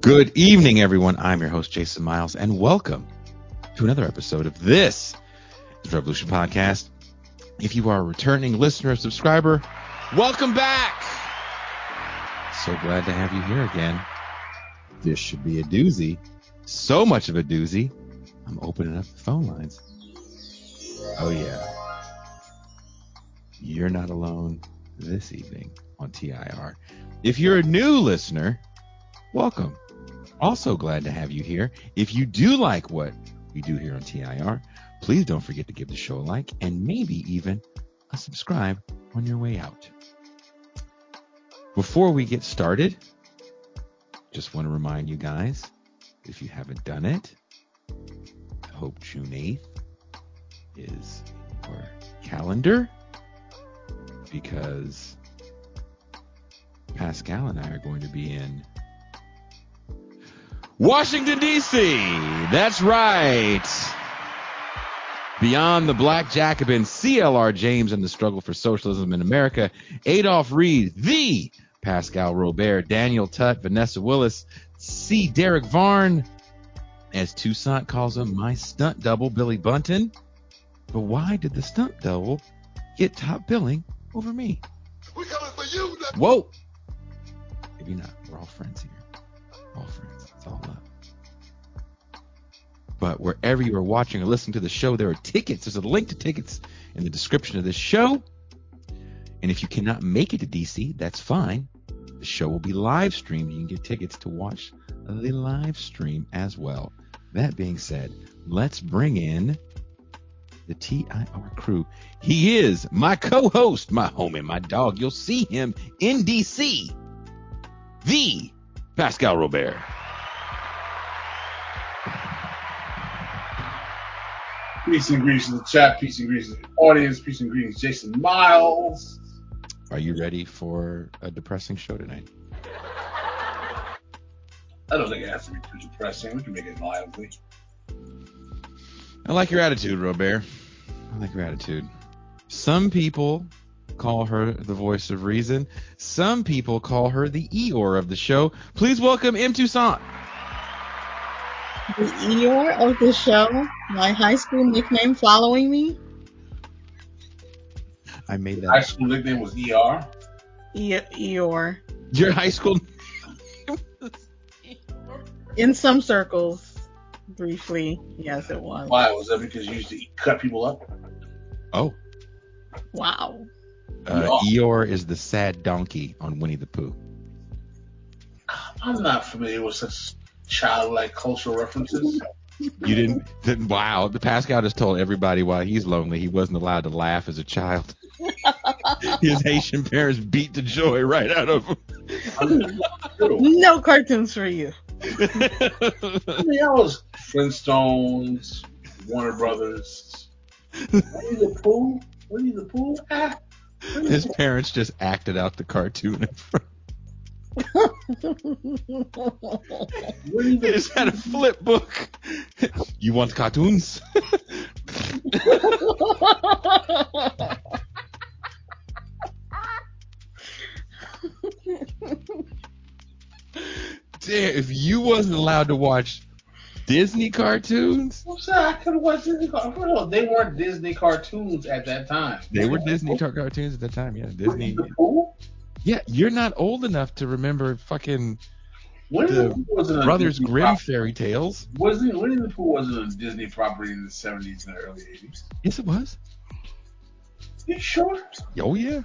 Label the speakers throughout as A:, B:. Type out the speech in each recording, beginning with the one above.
A: Good evening, everyone. I'm your host, Jason Miles, and welcome to another episode of this Revolution Podcast. If you are a returning listener or subscriber, welcome back. So glad to have you here again. This should be a doozy. So much of a doozy. I'm opening up the phone lines. Oh, yeah. You're not alone this evening on TIR. If you're a new listener, welcome. Also glad to have you here. If you do like what we do here on TIR, please don't forget to give the show a like and maybe even a subscribe on your way out. Before we get started, just want to remind you guys, if you haven't done it, I hope June 8th is in your calendar, because Pascal and I are going to be in Washington, D.C. That's right. Beyond the Black Jacobin, CLR James and the Struggle for Socialism in America, Adolph Reed, the Pascal Robert, Daniel Tutt, Vanessa Willis, C. Derek Varn, as Toussaint calls him, my stunt double, Billy Bunton. But why did the stunt double get top billing over me?
B: We coming for you.
A: Whoa. Maybe not. We're all friends here. All friends. It's all love. But wherever you are watching or listening to the show, there are tickets. There's a link to tickets in the description of this show. And if you cannot make it to DC, that's fine. The show will be live streamed. You can get tickets to watch the live stream as well. That being said, let's bring in the TIR crew. He is my co-host, my homie, my dog. You'll see him in DC. The Pascal Robert.
B: Peace and greetings to the chat. Peace and greetings to the audience. Peace and greetings, Jason Miles.
A: Are you ready for a depressing show tonight?
B: I don't think it has to be too depressing. We can make it lively.
A: I like your attitude, Robert. I like your attitude. Some people call her the voice of reason. Some people call her the Eeyore of the show. Please welcome M. Toussaint.
C: The Eeyore of the show, my high school nickname following me.
A: I made that.
B: High school nickname was ER.
C: Eeyore.
A: Your high school.
C: In some circles, briefly, yes, it was.
B: Why? Was that because you used to cut people up?
A: Oh.
C: Wow.
A: Eeyore is the sad donkey on Winnie the Pooh.
B: I'm not familiar with such childlike cultural references.
A: You didn't? Wow. The Pascal just told everybody why he's lonely. He wasn't allowed to laugh as a child. His Haitian parents beat the joy right out of him.
C: No cartoons for you.
B: I mean, I was Flintstones, Warner Brothers, Winnie the Pooh. Winnie the Pooh.
A: His parents just acted out the cartoon in front. They just had a flip book. You want cartoons? Damn, if you wasn't allowed to watch Disney cartoons.
B: I'm sorry, I could have watched Disney cartoons. They weren't Disney cartoons at that time.
A: They were Disney cartoons at that time, yeah. Disney.
B: The Pooh?
A: Yeah, you're not old enough to remember fucking
B: the
A: Brothers Grimm fairy tales.
B: Winnie the Pooh wasn't a Disney property in the 70s and the early 80s.
A: Yes, it was.
B: You sure?
A: Oh, yeah.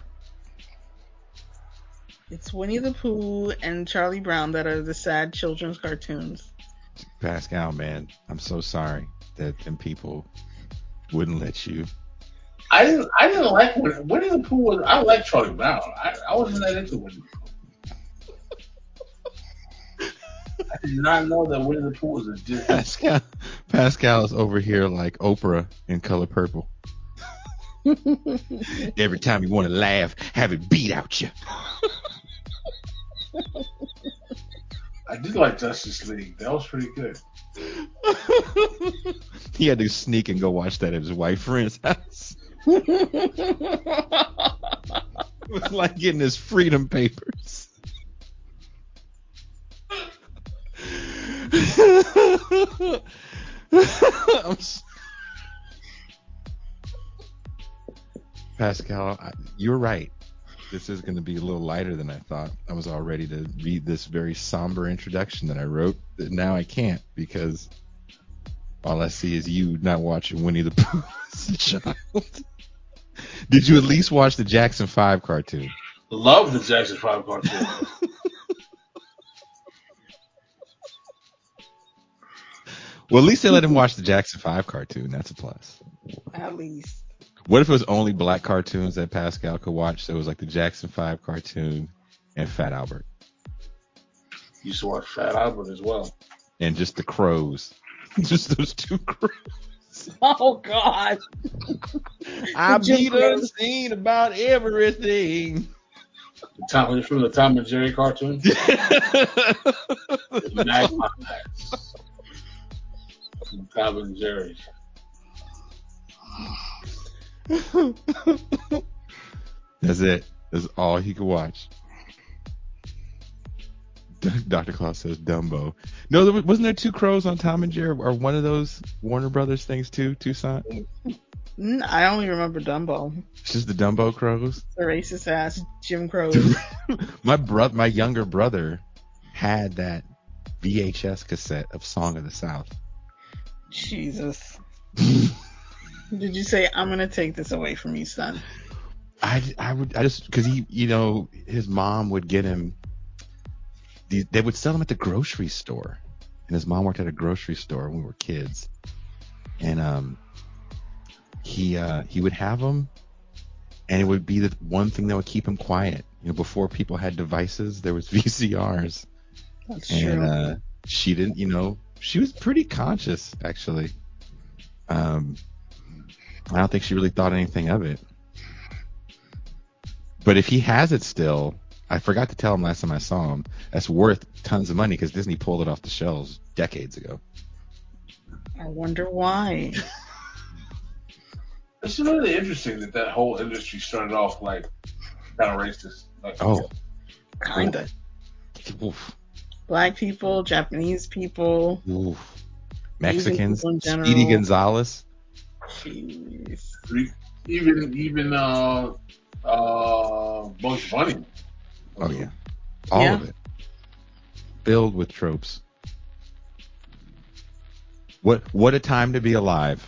C: It's Winnie the Pooh and Charlie Brown that are the sad children's cartoons.
A: Pascal, man, I'm so sorry that them people wouldn't let you.
B: I didn't like Winnie the Pooh was. I like Charlie Brown. I wasn't that into Winnie the Pooh. I did not know that Winnie the Pooh was a Disney.
A: Pascal is over here like Oprah in Color Purple. Every time you want to laugh, have it beat out you.
B: I did like Justice League. That was pretty good.
A: He had to sneak and go watch that at his wife's friend's house. It was like getting his freedom papers. Pascal, you're right. This is going to be a little lighter than I thought. I was all ready to read this very somber introduction that I wrote. Now I can't because all I see is you not watching Winnie the Pooh as a child. Did you at least watch the Jackson 5 cartoon?
B: Love the Jackson 5 cartoon.
A: Well, at least they let him watch the Jackson 5 cartoon. That's a plus.
C: At least.
A: What if it was only black cartoons that Pascal could watch? So it was like the Jackson 5 cartoon and Fat Albert.
B: Used to watch Fat Albert as well.
A: And just the crows. Just those two crows.
C: Oh, God.
A: I be unseen about everything.
B: From the Tom and Jerry cartoon? Magpie Max. From Tom and Jerry.
A: That's it. That's all he could watch. Dr. Claus says Dumbo. No, wasn't there two crows on Tom and Jerry or one of those Warner Brothers things too, Toussaint?
C: I only remember Dumbo.
A: It's just the Dumbo crows?
C: The racist ass Jim Crows.
A: My younger brother had that VHS cassette of Song of the South.
C: Jesus. Did you say, I'm going to take this away from you, son?
A: I just, because he, his mom would get him, they would sell them at the grocery store. And his mom worked at a grocery store when we were kids. And he would have them, and it would be the one thing that would keep him quiet. Before people had devices, there was VCRs.
C: That's
A: true.
C: And
A: she didn't, she was pretty conscious, actually. I don't think she really thought anything of it. But if he has it still, I forgot to tell him last time I saw him, that's worth tons of money because Disney pulled it off the shelves decades ago.
C: I wonder why.
B: It's really interesting that whole industry started off like kind of racist.
C: Kinda.
A: Oof.
C: Black people, Japanese people,
A: oof. Mexicans,
C: people in general.
A: Speedy Gonzalez.
C: Jeez.
B: Even Bugs Bunny.
A: Oh yeah, all of it filled with tropes. What a time to be alive.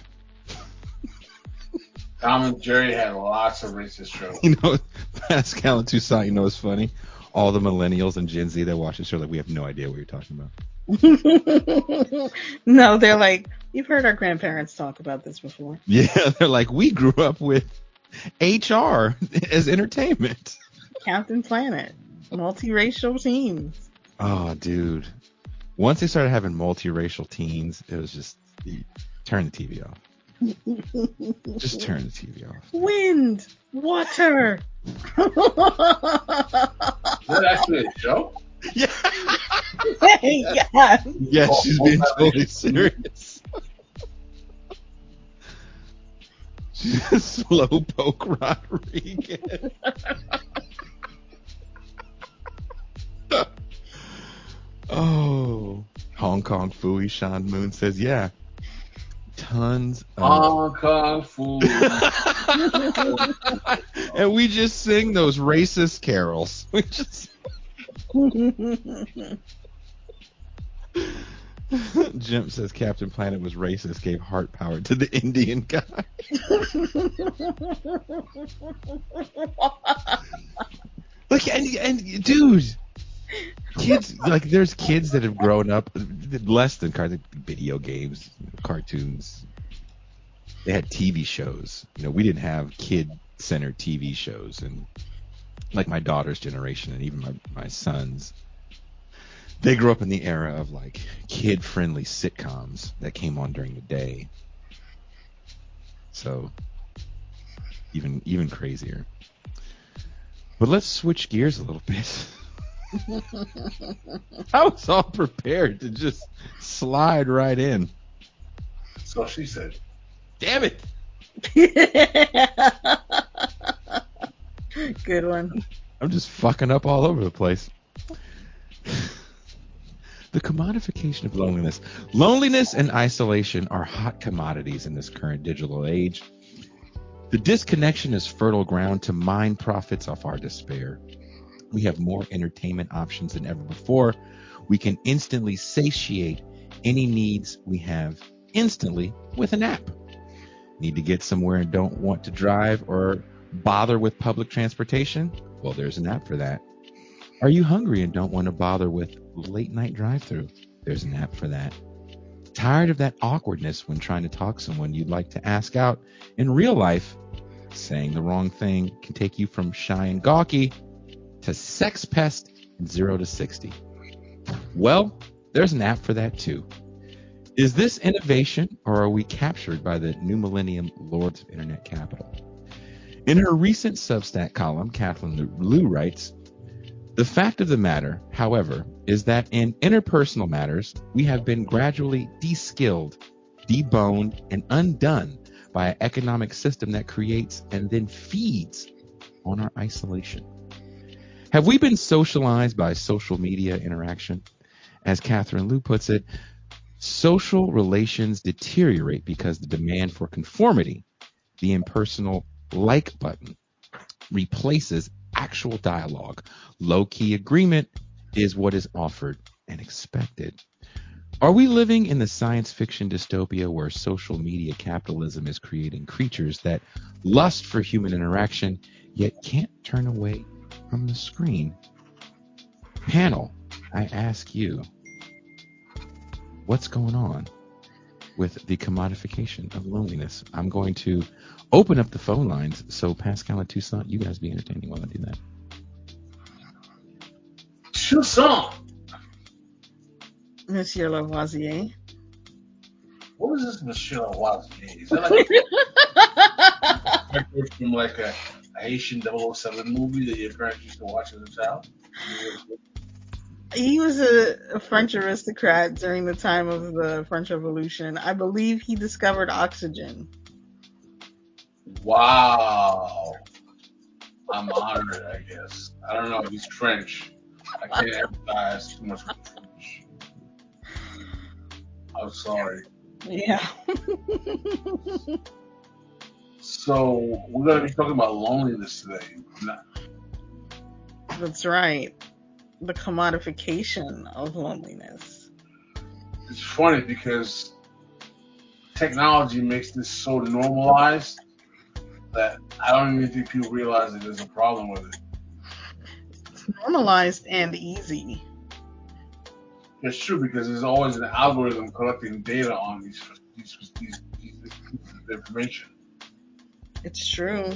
B: Tom and Jerry had lots of racist tropes.
A: Pascal and Toussaint, it's funny. All the millennials and Gen Z that watch the show, like, we have no idea what you're talking about.
C: No, they're like, you've heard our grandparents talk about this before.
A: Yeah, they're like, we grew up with HR as entertainment.
C: Captain Planet, multiracial teams.
A: Oh, dude. Once they started having multiracial teens, it was just, turn the TV off. Just turn the TV off.
C: Wind, water.
B: Is that actually a joke?
A: Yeah.
C: Yeah.
A: Yes, she's being totally serious. Slowpoke Rodriguez. Oh, Hong Kong Fooey. Sean Moon says, yeah. Tons of
B: Hong Kong food.
A: And we just sing those racist carols. We just Jim says Captain Planet was racist, gave heart power to the Indian guy. Look, and dude, kids, like, there's kids that have grown up less than video games, cartoons. They had TV shows. We didn't have kid-centered TV shows, and like my daughter's generation and even my son's, they grew up in the era of like kid-friendly sitcoms that came on during the day. So even crazier. But let's switch gears a little bit. I was all prepared to just slide right in.
B: So she said.
A: Damn it.
C: Good one.
A: I'm just fucking up all over the place. The commodification of loneliness. Loneliness and isolation are hot commodities in this current digital age. The disconnection is fertile ground to mine profits off our despair. We have more entertainment options than ever before. We can instantly satiate any needs we have instantly with an app. Need to get somewhere and don't want to drive or bother with public transportation? Well, there's an app for that. Are you hungry and don't want to bother with late night drive-through? There's an app for that. Tired of that awkwardness when trying to talk to someone you'd like to ask out in real life? Saying the wrong thing can take you from shy and gawky to sex pest in 0 to 60. Well, there's an app for that too. Is this innovation, or are we captured by the new millennium lords of internet capital? In her recent Substack column, Kathleen Liu writes, the fact of the matter, however, is that in interpersonal matters, we have been gradually de-skilled, deboned, and undone by an economic system that creates and then feeds on our isolation. Have we been socialized by social media interaction? As Catherine Liu puts it, social relations deteriorate because the demand for conformity, the impersonal like button, replaces actual dialogue. Low-key agreement is what is offered and expected. Are we living in the science fiction dystopia where social media capitalism is creating creatures that lust for human interaction yet can't turn away from the screen? Panel, I ask you, what's going on with the commodification of loneliness? I'm going to open up the phone lines, so Pascal and Toussaint, you guys be entertaining while I do that.
B: Toussaint!
C: Monsieur Lavoisier.
B: What is this Monsieur Lavoisier? Is that like a character from like a Haitian 007 movie that your parents used to watch as a child?
C: He was a French aristocrat during the time of the French Revolution. I believe he discovered oxygen.
B: Wow. I'm honored, I guess. I don't know if he's French. I can't empathize too much with French. I'm sorry.
C: Yeah.
B: So we're going to be talking about loneliness today.
C: That's right. The commodification of loneliness.
B: It's funny because technology makes this so normalized that I don't even think people realize that there's a problem with it.
C: It's normalized and easy.
B: It's true because there's always an algorithm collecting data on these pieces of information.
C: It's true.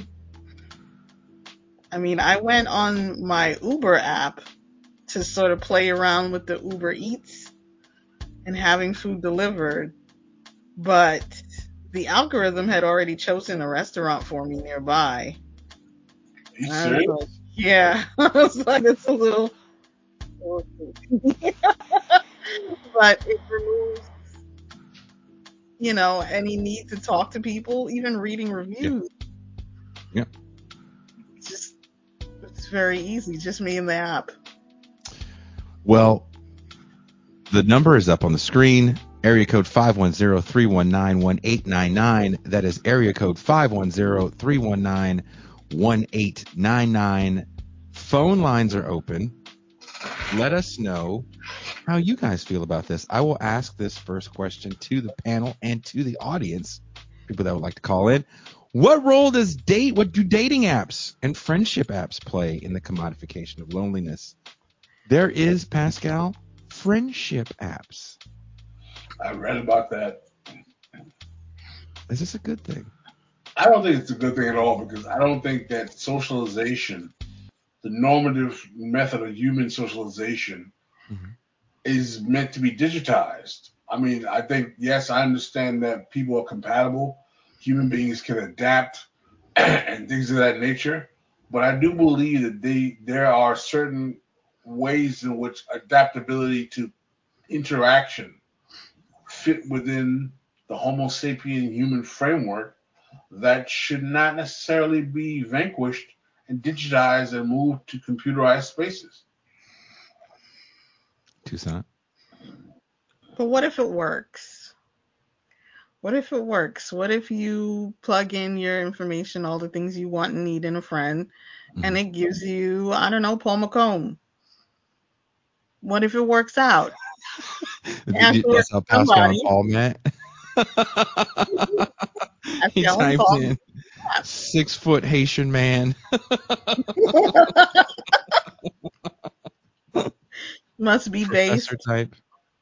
C: I mean, I went on my Uber app to sort of play around with the Uber Eats and having food delivered, but the algorithm had already chosen a restaurant for me nearby.
B: Are you serious?
C: Like, yeah. I was like, it's a little but it removes, any need to talk to people, even reading reviews.
A: Yeah.
C: It's very easy, just me and the app.
A: Well, the number is up on the screen. Area code 510-319-1899. That is area code 510-319-1899. Phone lines are open. Let us know how you guys feel about this. I will ask this first question to the panel and to the audience, people that would like to call in. What do dating apps and friendship apps play in the commodification of loneliness? There is, Pascal, friendship apps.
B: I read about that.
A: Is this a good thing?
B: I don't think it's a good thing at all because I don't think that socialization, the normative method of human socialization, is meant to be digitized. I mean, I think, yes, I understand that people are compatible. Human beings can adapt and things of that nature. But I do believe that there are certain ways in which adaptability to interaction fit within the Homo sapien human framework that should not necessarily be vanquished and digitized and moved to computerized spaces.
A: Toussaint?
C: But what if it works? What if it works? What if you plug in your information, all the things you want and need in a friend, and it gives you, I don't know, Paul McComb? What if it works out? After
A: That's how Pascal and
C: somebody,
A: Paul met. He
C: Pascal and
A: typed
C: Paul.
A: in 6-foot Haitian man.
C: Must be
A: Professor
C: based.
A: type.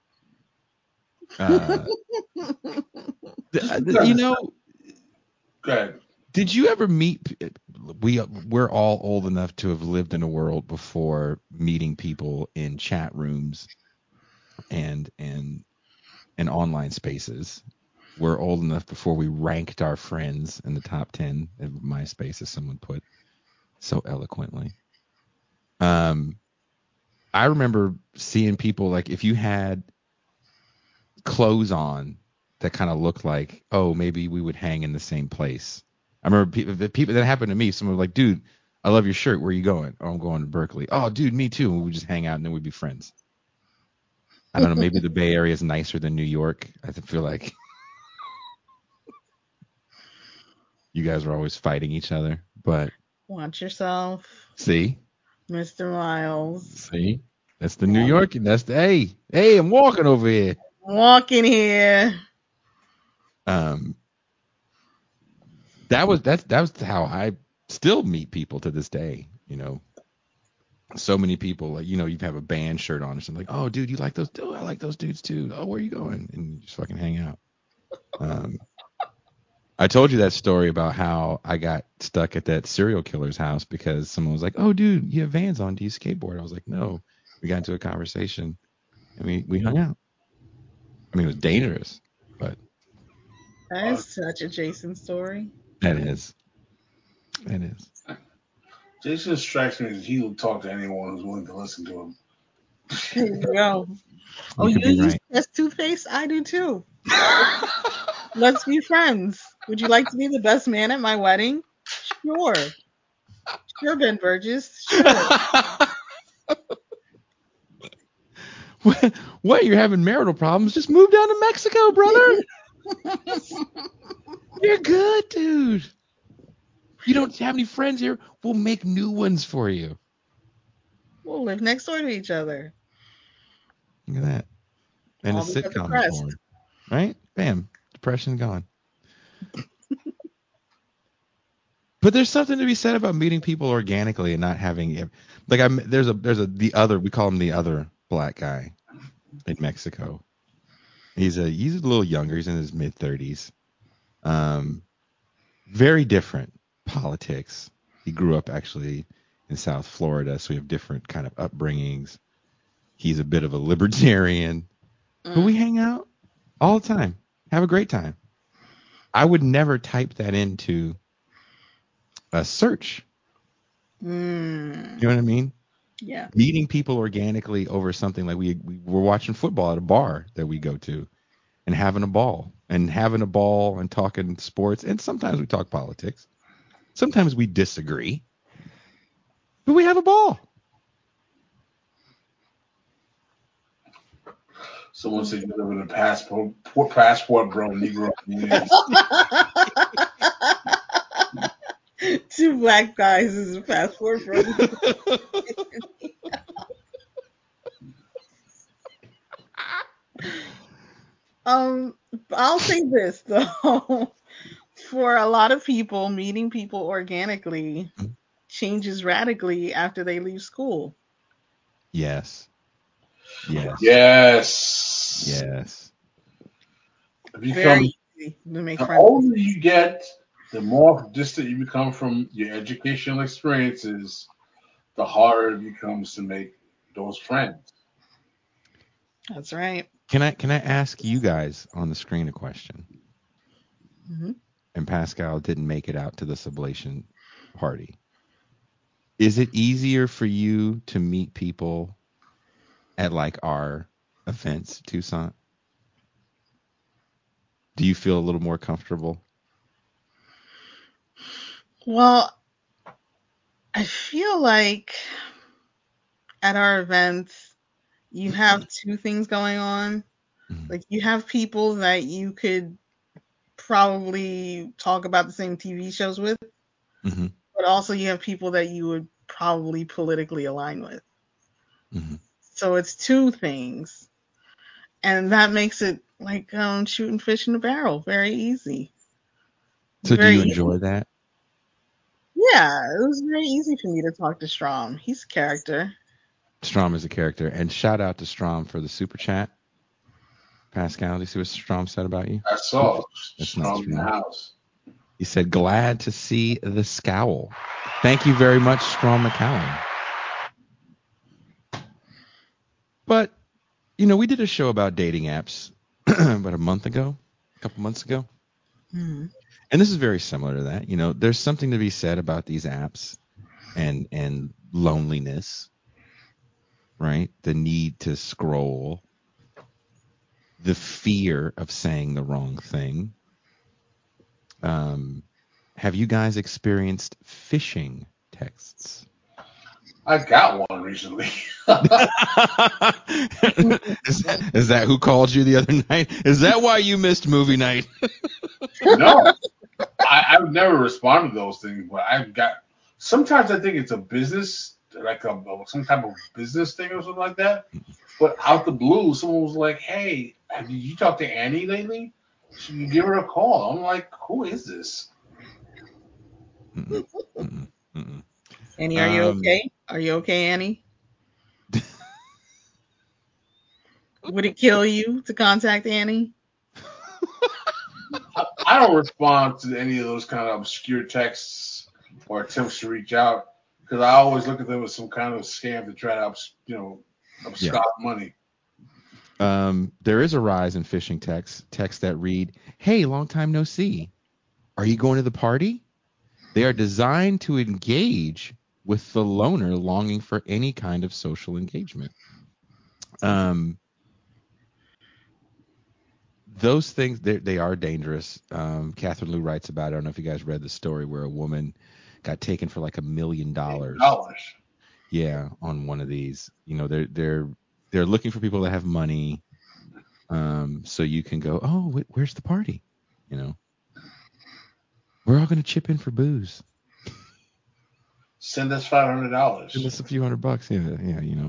A: You know,
B: Go ahead.
A: did you ever meet? We're all old enough to have lived in a world before meeting people in chat rooms and online spaces. We're old enough before we ranked our friends in the top 10 of MySpace, as someone put so eloquently. I remember seeing people, like, if you had clothes on that kind of looked like, oh, maybe we would hang in the same place. I remember people that happened to me. Someone was like, dude, I love your shirt. Where are you going? Oh, I'm going to Berkeley. Oh, dude, me too. And we would just hang out and then we'd be friends. I don't know. Maybe the Bay Area is nicer than New York. I feel like you guys were always fighting each other. But
C: Watch yourself,
A: see,
C: Mr. Miles.
A: that's the New York. That's the hey, I'm walking over here.
C: Walking here.
A: Um, that was how I still meet people to this day. You know, so many people, like, you know, you have a band shirt on or something, like, oh, dude, you like those? Oh, I like those dudes too. Oh, where are you going? And you just fucking hang out. I told you that story about how I got stuck at that serial killer's house because someone was like, oh, dude, you have Vans on. Do you skateboard? I was like, no. We got into a conversation and we hung out. I mean, it was dangerous, but
C: That is such a Jason story.
A: that is. It is.
B: Jason strikes me as he will talk to anyone who's willing to listen to him.
C: There you go. Oh,
A: You
C: you
A: could be
C: use
A: right.
C: best toothpaste? I do too. Let's be friends. Would you like to be the best man at my wedding? Sure. Sure, Ben Burgess. Sure.
A: What? You're having marital problems? Just move down to Mexico, brother. You're good, dude. You don't have any friends here? We'll make new ones for you.
C: We'll live next door to each other.
A: Look at that. And a
C: All because of
A: sitcom is
C: Crest.
A: born. Right? Bam. Depression gone. But there's something to be said about meeting people organically and not having, like, there's the other, we call him the other black guy in Mexico. He's a little younger. He's in his mid 30s. Very different politics. He grew up actually in South Florida, so we have different kind of upbringings. He's a bit of a libertarian, but we hang out all the time, have a great time. I would never type that into a search.
C: Mm.
A: You know what I mean?
C: Yeah.
A: Meeting people organically over something, like we were watching football at a bar that we go to and having a ball and talking sports. And sometimes we talk politics. Sometimes we disagree, but we have a ball.
B: Someone said you live in a passport bro Negro community.
C: Two black guys is a passport for me. I'll say this though. For a lot of people, meeting people organically changes radically after they leave school.
A: Yes. Yes.
B: Yes.
A: Yes.
B: It becomes,
C: Very easy to make
B: the
C: friends.
B: older you get, the more distant you become from your educational experiences, the harder it becomes to make those friends.
C: That's right.
A: Can I ask you guys on the screen a question?
C: Hmm.
A: And Pascal didn't make it out to the sublation party. Is it easier for you to meet people at, like, our events, Toussaint? Do you feel a little more comfortable?
C: Well, I feel like at our events, you have two things going on. Like, you have people that you could probably talk about the same TV shows with,
A: Mm-hmm.
C: but also you have people that you would probably politically align with.
A: Mm-hmm.
C: So it's two things. And that makes it like shooting fish in a barrel. Very easy.
A: So do
C: Very
A: you
C: easy.
A: enjoy that?
C: Yeah, it was very easy for me to talk to Strom. He's a character.
A: Strom is a character. And shout out to Strom for the super chat. Pascal, do you see what Strom said about you?
B: I saw
A: It's not
B: Strom in the
A: Strom.
B: house.
A: He said, glad to see the scowl. Thank you very much, Strom McCallum. But, we did a show about dating apps about a couple months ago.
C: Mm-hmm.
A: And this is very similar to that. There's something to be said about these apps and loneliness, right? The need to scroll, the fear of saying the wrong thing. Have you guys experienced phishing texts?
B: I got one recently.
A: Is that who called you the other night? Is that why you missed movie night?
B: No, I've never responded to those things, but I've got. Sometimes I think it's a business, like some type of business thing or something like that. But out the blue, someone was like, "Hey, did you talk to Annie lately? Should you give her a call?" I'm like, "Who is this?"
A: Mm-mm, mm-mm, mm-mm.
C: Annie, are you okay? Are you okay, Annie? Would it kill you to contact Annie?
B: I don't respond to any of those kind of obscure texts or attempts to reach out because I always look at them as some kind of scam to try to, abscond money.
A: There is a rise in phishing texts that read, "Hey, long time no see. Are you going to the party?" They are designed to engage with the loner longing for any kind of social engagement. Those things, they are dangerous. Catherine Lou writes about it. I don't know if you guys read the story where a woman got taken for like $1 million. Yeah, on one of these. They're looking for people that have money, so you can go, oh, where's the party? We're all going to chip in for booze.
B: Send us $500.
A: Send us a few $100. Yeah.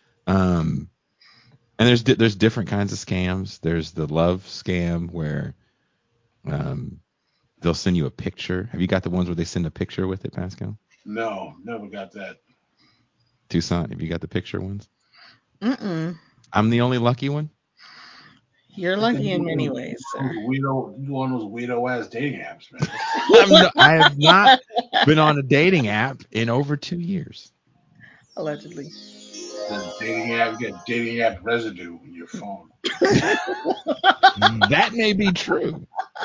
A: And there's different kinds of scams. There's the love scam where they'll send you a picture. Have you got the ones where they send a picture with it, Pascal?
B: No, never got that.
A: Toussaint, have you got the picture ones?
C: Mm-mm.
A: I'm the only lucky one?
C: You're lucky in many ways, sir.
B: You on those weirdo ass dating apps, man.
A: I have not been on a dating app in over 2 years.
C: Allegedly.
B: You got dating app residue in your phone.
A: That may be true.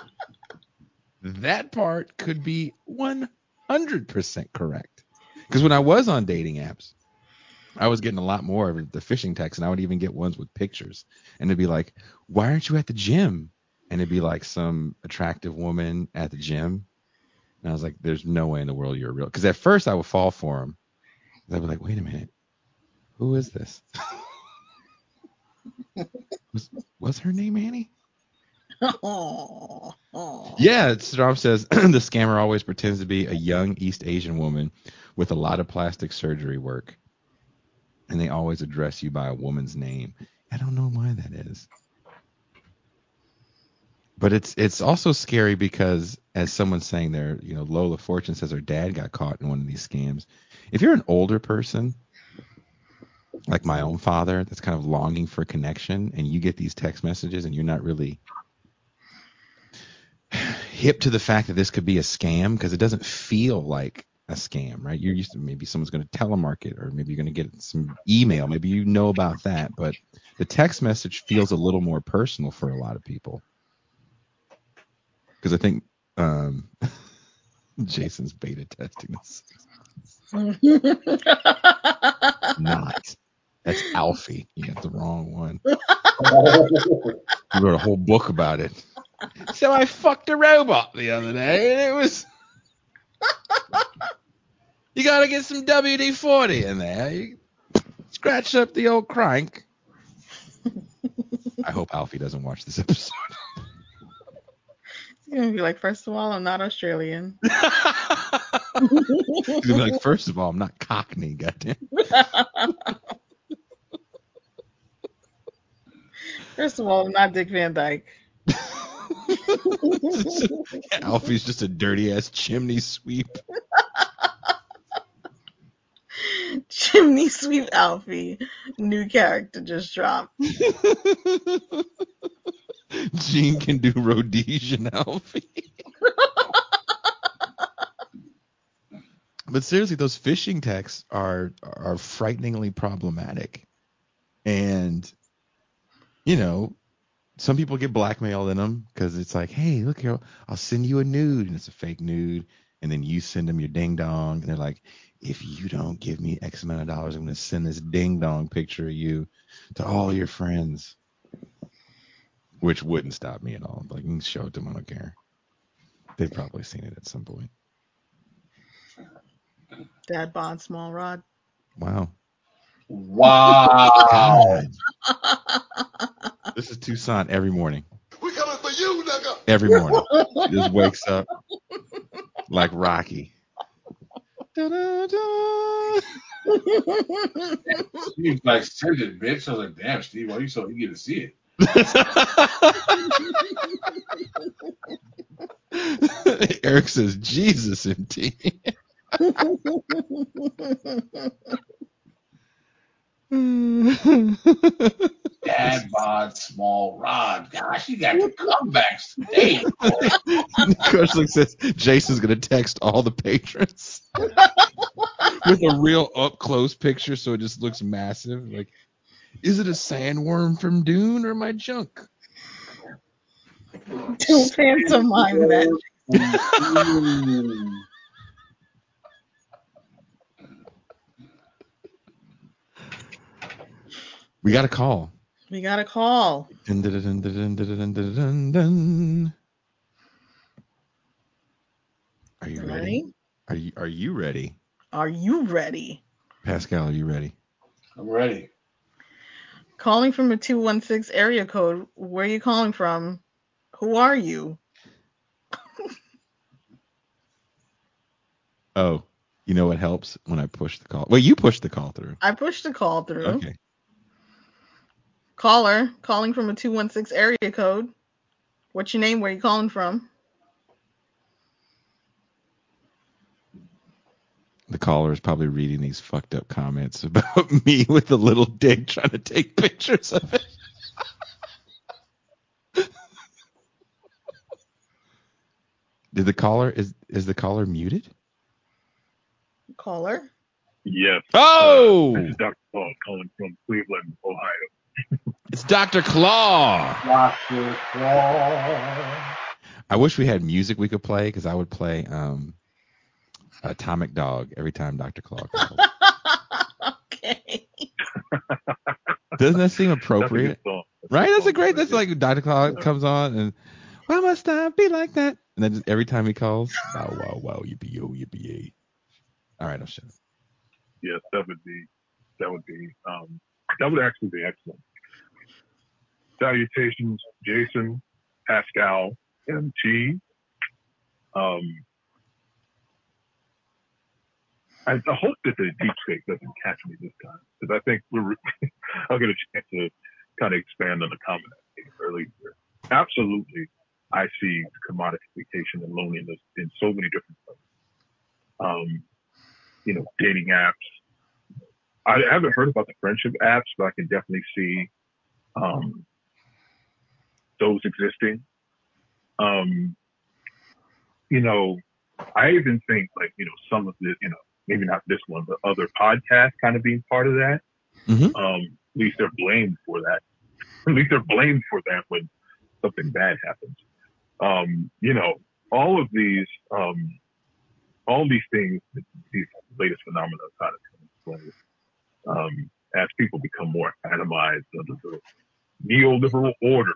A: That part could be 100% correct. Because when I was on dating apps, I was getting a lot more of the phishing texts, and I would even get ones with pictures. And it'd be like, why aren't you at the gym? And it'd be like some attractive woman at the gym. And I was like, there's no way in the world you're real. Because at first I would fall for them. I'd be like, wait a minute. Who is this? was her name Annie? Yeah, Strom says the scammer always pretends to be a young East Asian woman with a lot of plastic surgery work. And they always address you by a woman's name. I don't know why that is. But it's also scary because, as someone's saying there, Lola Fortune says her dad got caught in one of these scams. If you're an older person, like my own father, that's kind of longing for connection, and you get these text messages and you're not really hip to the fact that this could be a scam because it doesn't feel like a scam, right? You're used to maybe someone's going to telemarket, or maybe you're going to get some email. Maybe you know about that, but the text message feels a little more personal for a lot of people. Because I think Jason's beta testing this. Not. That's Alfie. You got the wrong one. He wrote a whole book about it. So I fucked a robot the other day, and it was... You got to get some WD-40 in there. You scratch up the old crank. I hope Alfie doesn't watch this episode.
C: He's gonna be like, first of all, I'm not Australian.
A: He's gonna be like, first of all, I'm not Cockney, goddamn.
C: First of all, I'm not Dick Van Dyke.
A: Alfie's just a dirty ass chimney sweep.
C: Chimney Sweep Alfie. New character just dropped.
A: Gene can do Rhodesian Alfie. But seriously, those phishing texts are frighteningly problematic. And, you know, some people get blackmailed in them because it's like, hey, look here, I'll send you a nude. And it's a fake nude. And then you send them your ding dong. And they're like, if you don't give me X amount of dollars, I'm going to send this ding dong picture of you to all your friends. Which wouldn't stop me at all. Like, you can show it to them, I don't care. They've probably seen it at some point.
C: Dad bod, small rod.
A: Wow.
B: Wow.
A: This is Tucson every morning.
D: We coming for you, nigga.
A: Every morning. She just wakes up like Rocky. Da-da-da.
B: Steve's like, send it, bitch. I was like, damn, Steve, why you so eager to see it?
A: Eric says, Jesus, MT.
B: Dad bod, small rod. Gosh, you got the comebacks today.
A: Kushlik says Jason's gonna text all the patrons with a real up close picture, so it just looks massive. Like, is it a sandworm from Dune or my junk?
C: Don't pantomime that.
A: We got a call.
C: We got a call.
A: Dun, dun, dun, dun, dun, dun, dun, dun, dun. Are you ready? Are you ready?
C: Are you ready?
A: Pascal, are you ready?
B: I'm ready.
C: Calling from a 216 area code. Where are you calling from? Who are you?
A: Oh, you know what helps when I push the call? Well, you pushed the call through.
C: I pushed the call through.
A: Okay.
C: Caller, calling from a 216 area code. What's your name? Where are you calling from?
A: The caller is probably reading these fucked up comments about me with a little dick trying to take pictures of it. Did the caller is the caller muted?
C: Caller?
E: Yes.
A: Oh!
E: This is Dr. Paul calling from Cleveland, Ohio.
A: It's Dr. Claw.
B: Dr. Claw.
A: I wish we had music we could play because I would play Atomic Dog every time Dr. Claw calls.
C: Okay.
A: Doesn't that seem appropriate?
E: That's a good song.
A: Right? That's a great.
E: song.
A: That's like Dr. Claw comes on and why must I be like that? And then just every time he calls, wow, wow, wow, yippee yo, yippee yay. All right, I'll shut up.
E: Yes, that would actually be excellent. Salutations, Jason, Pascal, MT. I hope that the deep state doesn't catch me this time because I think I'll get a chance to kind of expand on the comment I made earlier. Absolutely, I see commodification and loneliness in so many different ways. Dating apps. I haven't heard about the friendship apps, but I can definitely see those existing. I even think some of the, maybe not this one, but other podcasts kind of being part of that.
A: Mm-hmm.
E: At least they're blamed for that. At least they're blamed for that when something bad happens. All of these things, these latest phenomena kind of come into play as people become more atomized under the neoliberal order.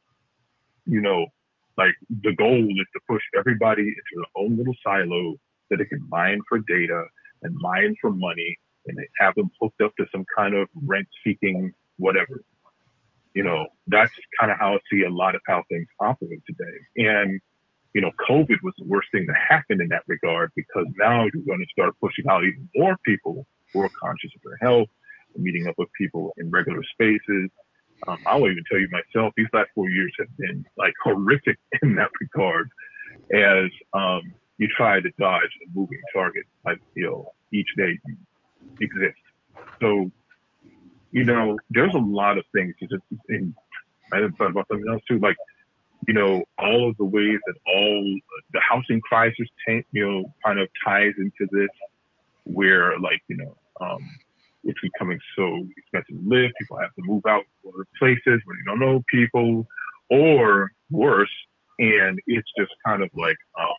E: Like the goal is to push everybody into their own little silo that they can mine for data and mine for money, and they have them hooked up to some kind of rent-seeking whatever. That's kind of how I see a lot of how things operate today. And, COVID was the worst thing that happened in that regard, because now you're going to start pushing out even more people who are conscious of their health, meeting up with people in regular spaces. I'll even tell you myself, these last 4 years have been like horrific in that regard, as you try to dodge a moving target, like, each day you exist. So, there's a lot of things. I haven't thought about something else too, like, all of the ways that all the housing crisis, kind of ties into this, where, like, it's becoming so expensive to live. People have to move out to other places where they don't know people, or worse. And it's just kind of like,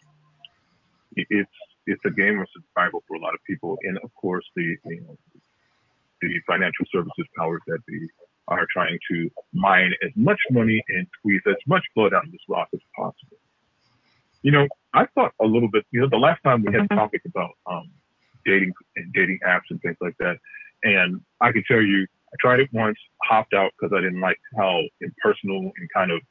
E: it's a game of survival for a lot of people. And of course, the financial services powers that be are trying to mine as much money and squeeze as much blood out of this rock as possible. I thought a little bit, the last time we had a topic about dating and dating apps and things like that, and I can tell you, I tried it once, hopped out because I didn't like how impersonal and kind of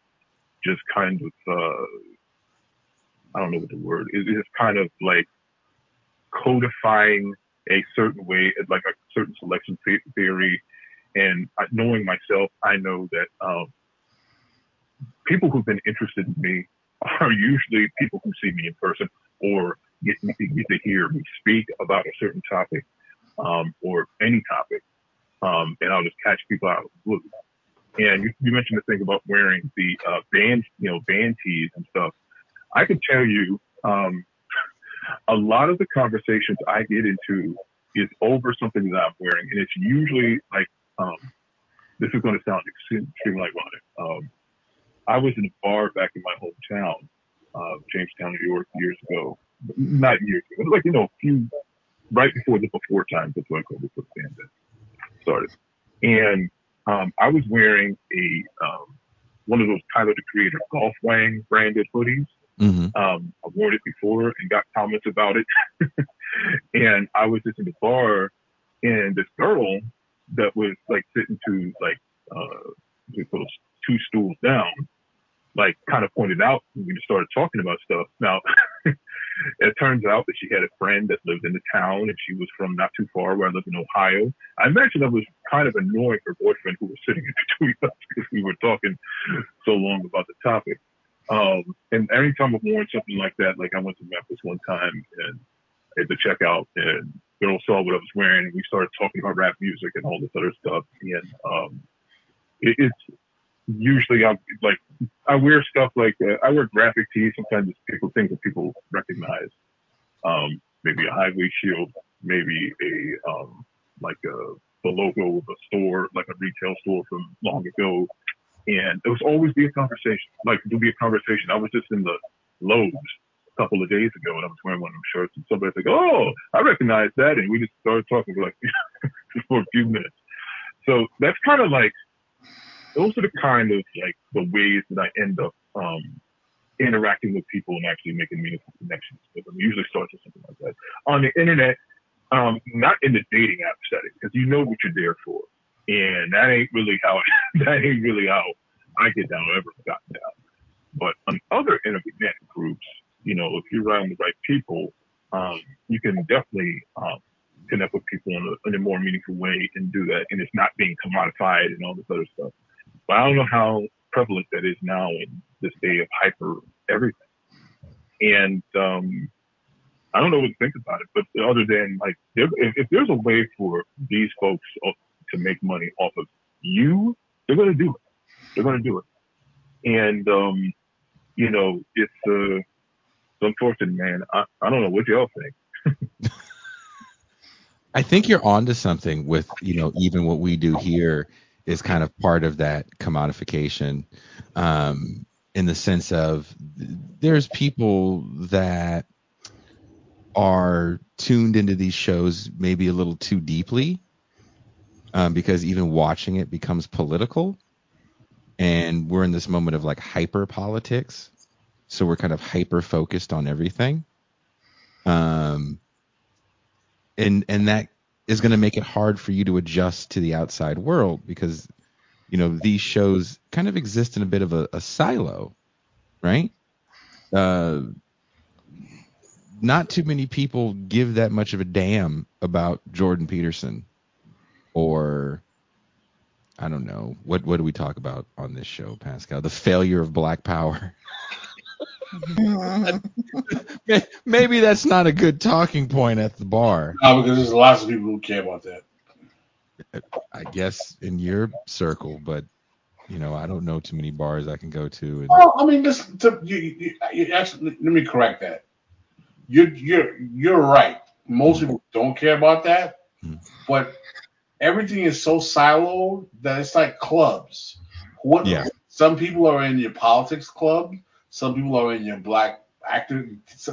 E: I don't know what the word is. It's kind of like codifying a certain way, like a certain selection theory. And knowing myself, I know that people who've been interested in me are usually people who see me in person, or get to hear me speak about a certain topic, or any topic. And I'll just catch people out of the blue. And you mentioned the thing about wearing the band tees and stuff. I can tell you, a lot of the conversations I get into is over something that I'm wearing, and it's usually like, this is going to sound extremely ironic. I was in a bar back in my hometown, Jamestown, New York, years ago. Not years ago, like, right before the before times, that's when COVID started. And I was wearing one of those Tyler the Creator Golf Wang branded hoodies.
A: Mm-hmm.
E: I've worn it before and got comments about it. And I was just in the bar, and this girl that was like sitting to like those two stools down, like kind of pointed out when we just started talking about stuff. Now, it turns out that she had a friend that lived in the town, and she was from not too far where I live in Ohio. I imagine I was kind of annoying her boyfriend, who was sitting in between us, because we were talking so long about the topic. And every time I've worn something like that, like I went to Memphis one time and at the checkout, and girl saw what I was wearing, and we started talking about rap music and all this other stuff. And it's usually I wear stuff like I wear graphic tees. Sometimes it's things that people recognize. Maybe a highway shield, maybe the logo of a store, like a retail store from long ago. And it was always be a conversation. Like, there'll be a conversation. I was just in the Lowe's a couple of days ago, and I was wearing one of them shirts, and somebody's like, "Oh, I recognize that," and we just started talking for for a few minutes. So that's kind of like, those are the kind of like the ways that I end up interacting with people and actually making meaningful connections with them. It usually starts with something like that on the internet, not in the dating app setting, because you know what you're there for. And that ain't really how I get down, or ever gotten down. But on other internet groups, if you're around the right people, you can definitely connect with people in a more meaningful way and do that. And it's not being commodified and all this other stuff. But I don't know how prevalent that is now in this day of hyper everything. And I don't know what to think about it, but other than like, if there's a way for these folks to make money off of you, they're going to do it. They're going to do it. And, it's unfortunate, man. I don't know what y'all think.
A: I think you're onto something with, even what we do here is kind of part of that commodification, in the sense of there's people that are tuned into these shows maybe a little too deeply, because even watching it becomes political, and we're in this moment of like hyper politics. So we're kind of hyper focused on everything. And that is going to make it hard for you to adjust to the outside world, because these shows kind of exist in a bit of a silo, right? Not too many people give that much of a damn about Jordan Peterson, or I don't know, what do we talk about on this show, Pascal? The failure of Black Power. Maybe that's not a good talking point at the bar.
B: No, because there's lots of people who care about that.
A: I guess in your circle, but I don't know too many bars I can go to. And
B: Well, I mean, listen, you actually, let me correct that. You're right. Most people don't care about that, but everything is so siloed that it's like clubs.
A: Yeah.
B: Some people are in your politics club. Some people are in your black actor.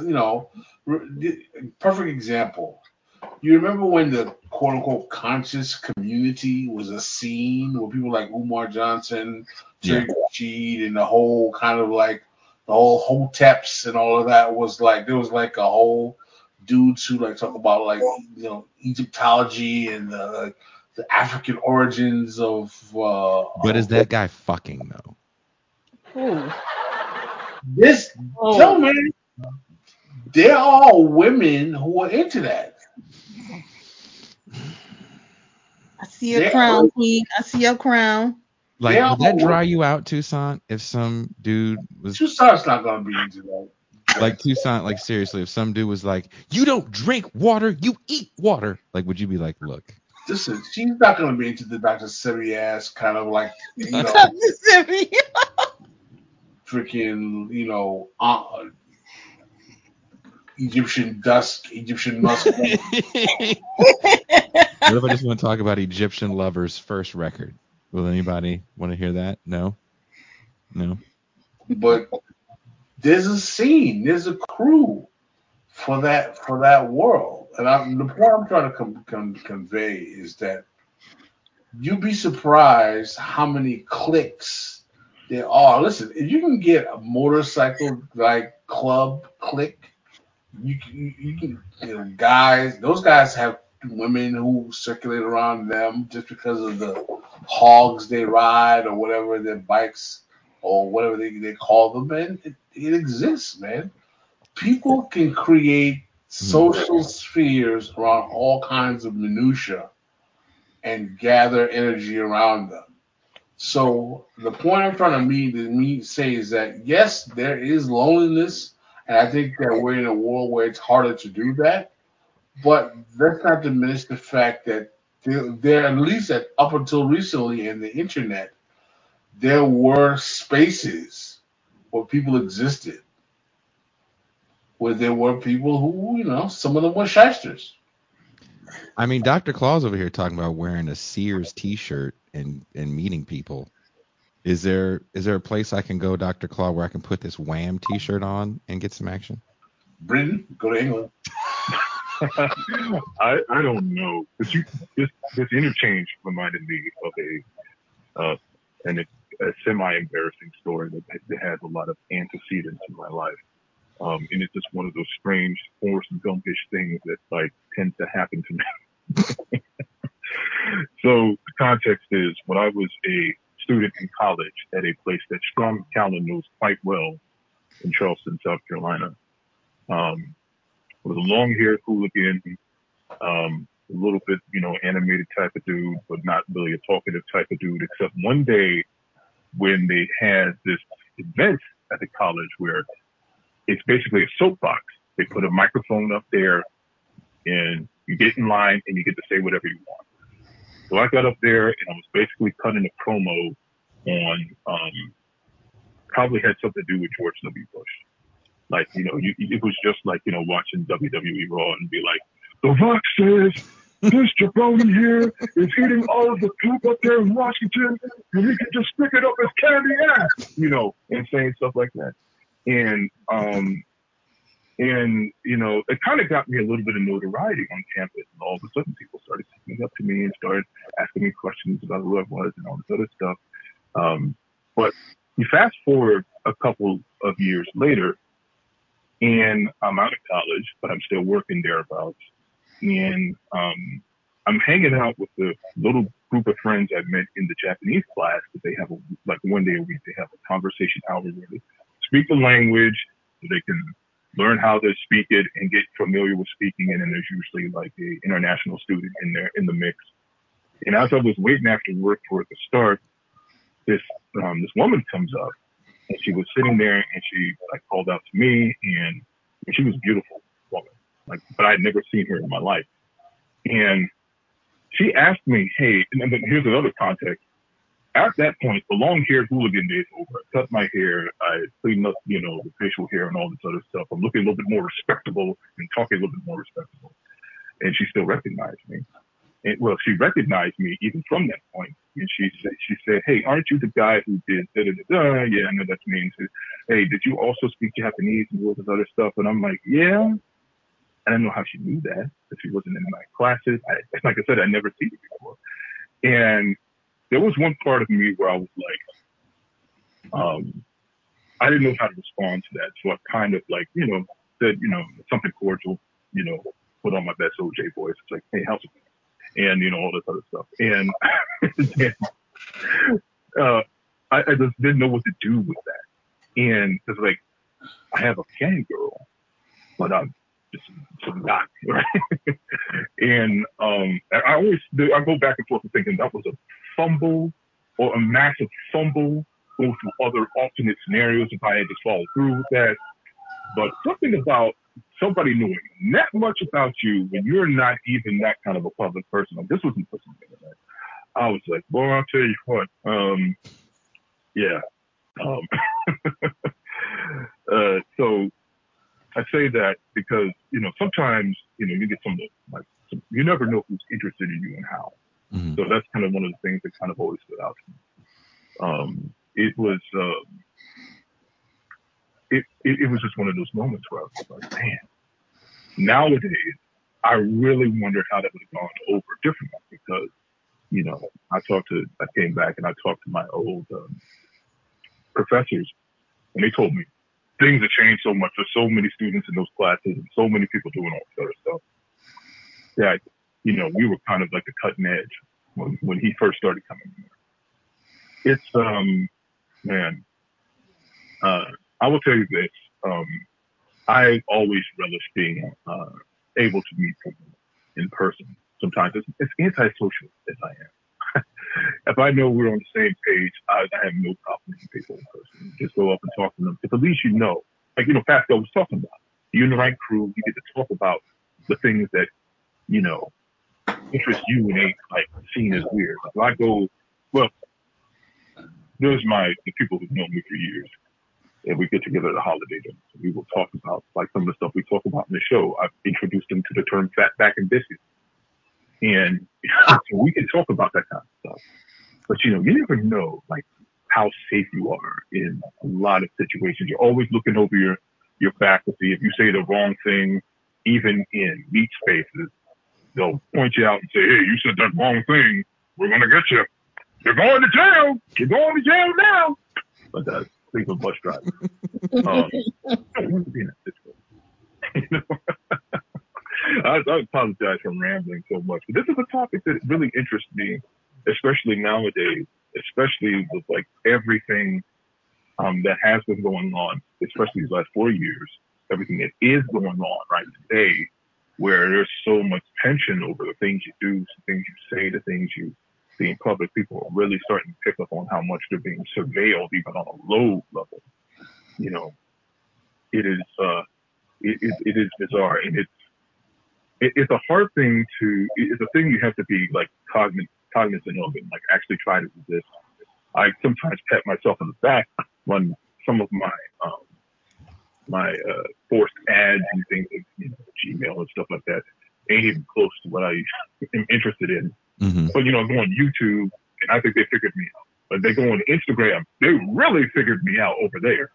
B: Perfect example. You remember when the quote unquote conscious community was a scene where people like Umar Johnson, Terry Rashid, and the whole kind of like the whole Hoteps and all of that was like there was like a whole dudes who like talk about like Egyptology and the African origins of.
A: But is that guy fucking though?
C: Ooh.
B: Tell me, they're all women who are into that.
C: I see a crown, Queen. I see a crown.
A: Like, would that dry you out, Toussaint, if some dude was...
B: Toussaint's not going to be into that.
A: Like, Toussaint, like, seriously, if some dude was like, you don't drink water, you eat water. Like, would you be like, look...
B: Listen, she's not going to be into the Dr. Sebi ass kind of like, freaking, Egyptian dusk, Egyptian musk.
A: What if I just want to talk about Egyptian Lover's first record? Will anybody want to hear that? No?
B: But there's a scene, there's a crew for that world. And the point I'm trying to convey is that you'd be surprised how many cliques there are. Listen, if you can get a motorcycle like club clique, you can guys. Those guys have women who circulate around them just because of the hogs they ride or whatever, their bikes or whatever they call them. And it exists, man. People can create social spheres around all kinds of minutia and gather energy around them. So the point I'm trying to say is that yes, there is loneliness, and I think that we're in a world where it's harder to do that. But let's not diminish the fact that there at least up until recently in the internet, there were spaces where people existed, where there were people who, some of them were shysters.
A: I mean, Dr. Claus over here talking about wearing a Sears T-shirt and meeting people. Is there a place I can go, Dr. Claus, where I can put this Wham T-shirt on and get some action?
B: Britain, go to England.
E: I don't know. But this interchange reminded me of a semi-embarrassing story that has a lot of antecedents in my life. And it's just one of those strange, forced, gumpish things that like tend to happen to me. So the context is when I was a student in college at a place that Strong Callan knows quite well in Charleston, South Carolina. Was a long-haired hooligan, a little bit, animated type of dude, but not really a talkative type of dude, except one day when they had this event at the college where it's basically a soapbox. They put a microphone up there and you get in line and you get to say whatever you want. So I got up there and I was basically cutting a promo on, probably had something to do with George W. Bush. Like, it was just like, watching WWE Raw and be like, The Rock says this jabroni here is eating all of the poop up there in Washington and he can just stick it up his candy ass, and saying stuff like that. And it kind of got me a little bit of notoriety on campus. And all of a sudden people started coming up to me and started asking me questions about who I was and all this other stuff. But you fast forward a couple of years later, and I'm out of college, but I'm still working thereabouts. And I'm hanging out with the little group of friends I met in the Japanese class that they have like one day a week they have a conversation hour where they speak the language so they can learn how to speak it and get familiar with speaking it. And there's usually like a international student in there in the mix. And as I was waiting after work for it to start, this woman comes up and she was sitting there and she like called out to me and she was a beautiful woman, like, but I had never seen her in my life. And she asked me, hey, and then here's another context. At that point, the long-haired hooligan days over. I cut my hair. I cleaned up, you know, the facial hair and all this other stuff. I'm looking a little bit more respectable and talking a little bit more respectable. And she still recognized me. And, well, she recognized me even from that point. And she said, hey, aren't you the guy who did da-da-da-da? Yeah, I know that's me. And she said, hey, did you also speak Japanese and all this other stuff? And I'm like, yeah. I don't know how she knew that, because she wasn't in my classes. Like I said, I'd never seen it before. And there was one part of me where I was like, I didn't know how to respond to that. So I kind of like, you know, said, you know, something cordial, you know, put on my best OJ voice. It's like, hey, how's it going? And, you know, all this other stuff. And I just didn't know what to do with that. And it's like, I have a fangirl, but I'm just some guy, right? And I go back and forth thinking that was a fumble or a massive fumble, go through other alternate scenarios if I had just followed through with that. But something about somebody knowing that much about you when you're not even that kind of a public person, like this wasn't for something like that. I was like, boy, I'll tell you what, yeah. So I say that because, you know, sometimes, you know, you get some, like, you never know who's interested in you and how. Mm-hmm. So that's kind of one of the things that kind of always stood out to me. It was just one of those moments where I was like, man, nowadays, I really wondered how that would have gone over differently because, you know, I came back and I talked to my old professors and they told me things have changed so much. There's so many students in those classes and so many people doing all this other stuff that, you know, we were kind of like the cutting edge when he first started coming in there. It's, man, I will tell you this. I always relish being able to meet people in person. Sometimes it's antisocial as I am. If I know we're on the same page, I have no problem meeting people in person. Just go up and talk to them. If at least you know, like, you know, Pascal was talking about, you're in the right crew, you get to talk about the things that, you know, interest you and ain't like seen as weird. Like, I go, well, there's the people who've known me for years. And we get together at a holiday dinner. So we will talk about like some of the stuff we talk about in the show. I've introduced them to the term fat back and biscuit. And so we can talk about that kind of stuff. But you know, you never know like how safe you are in a lot of situations. You're always looking over your back to see if you say the wrong thing, even in meat spaces, they'll point you out and say, hey, you said that wrong thing. We're going to get you. You're going to jail. You're going to jail now. But that's legal bus driver. I don't want to be in that situation. I apologize for rambling so much, but this is a topic that really interests me, especially nowadays, especially with like everything that has been going on, especially these last 4 years, everything that is going on right today, where there's so much tension over the things you do, the things you say, the things you see in public. People are really starting to pick up on how much they're being surveilled, even on a low level. You know, it is bizarre, and it's a hard thing it's a thing you have to be like cognizant of and like actually try to resist. I sometimes pat myself on the back when some of my forced ads and things like, you know, Gmail and stuff like that ain't even close to what I am interested in. Mm-hmm. But you know, I go on YouTube and I think they figured me out. But they go on Instagram, they really figured me out over there.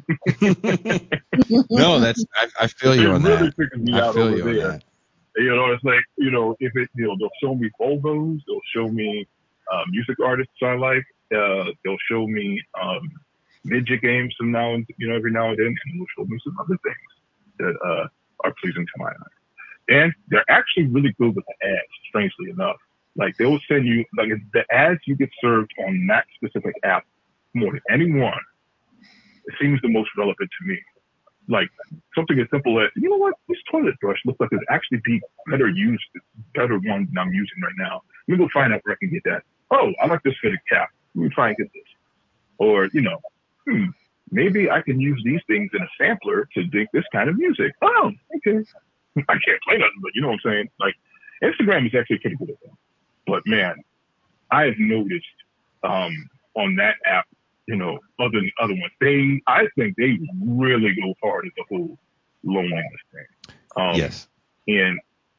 A: No, I feel you on that.
E: They really figured me out over there. You know, it's like, you know, if it, you know, they'll show me Volvos, they'll show me music artists I like, they'll show me midget games from now and, you know, every now and then, and they'll show me some other things that are pleasing to my eye. And they're actually really good with the ads, strangely enough. Like they'll send you like the ads you get served on that specific app more than anyone. It seems the most relevant to me. Like something as simple as, you know what, this toilet brush looks like it'd actually be better used, better one than I'm using right now. Let me go find out where I can get that. Oh, I like this fitted cap. Let me try and get this. Or, maybe I can use these things in a sampler to dig this kind of music. Oh, okay. I can't play nothing, but you know what I'm saying? Like, Instagram is actually pretty good at that. But man, I've noticed on that app, other than other ones, I think they really go hard at the whole loneliness thing.
A: Yes.
E: And,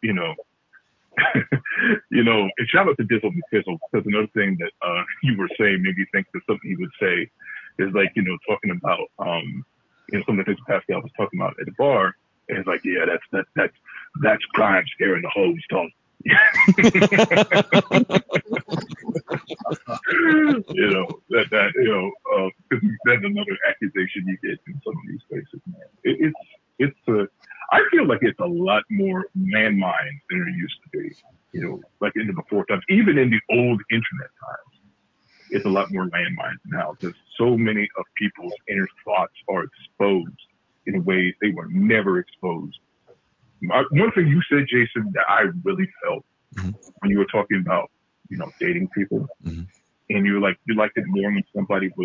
E: and shout out to Dizzle McFizzle, because another thing that you were saying made me think that something he would say is like, talking about, some of the things Pascal was talking about at the bar. And it's like, yeah, that's crime scaring the hoes, Tom. Because that's another accusation you get in some of these places, man. I feel like it's a lot more landmines than it used to be, like in the before times, even in the old internet times. It's a lot more landmines now because so many of people's inner thoughts are exposed in ways they were never exposed. One thing you said, Jason, that I really felt when you were talking about, dating people, and you were like, you liked it more when somebody was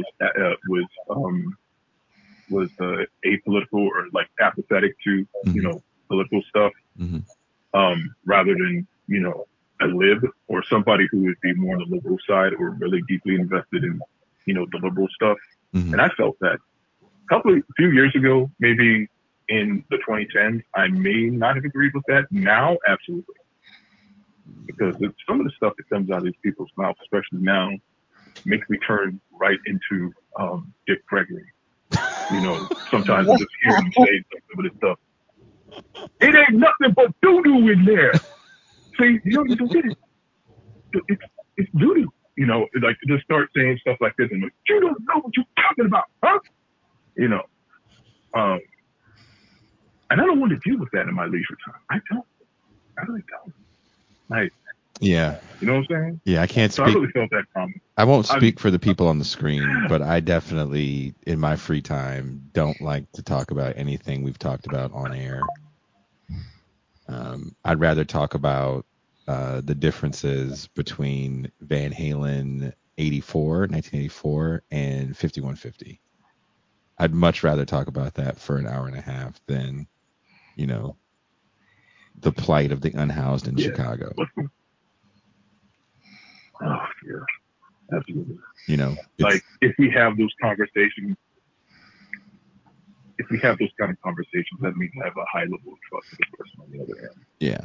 E: apolitical or like apathetic to, political stuff, rather than, a lib or somebody who would be more on the liberal side or really deeply invested in, the liberal stuff. And I felt that a few years ago, maybe in the 2010s, I may not have agreed with that. Now, absolutely. Because some of the stuff that comes out of these people's mouths, especially now, makes me turn right into Dick Gregory. Sometimes I just hear him say some of this stuff. It ain't nothing but doo-doo in there. See, you don't get it. It's doo-doo. Like to just start saying stuff like this and like, you don't know what you're talking about, huh? And I don't want to deal with that in my leisure time. I really don't. Like,
A: yeah.
E: You know what I'm saying?
A: Yeah, I can't speak.
E: So I really felt that comment.
A: I won't speak for the people on the screen, but I definitely, in my free time, don't like to talk about anything we've talked about on air. I'd rather talk about the differences between Van Halen 1984, and 5150. I'd much rather talk about that for an hour and a half than, the plight of the unhoused in Chicago.
E: Oh, yeah. Absolutely.
A: Like
E: if we have those conversations, that means I have a high level of trust with the person on the other end.
A: Yeah.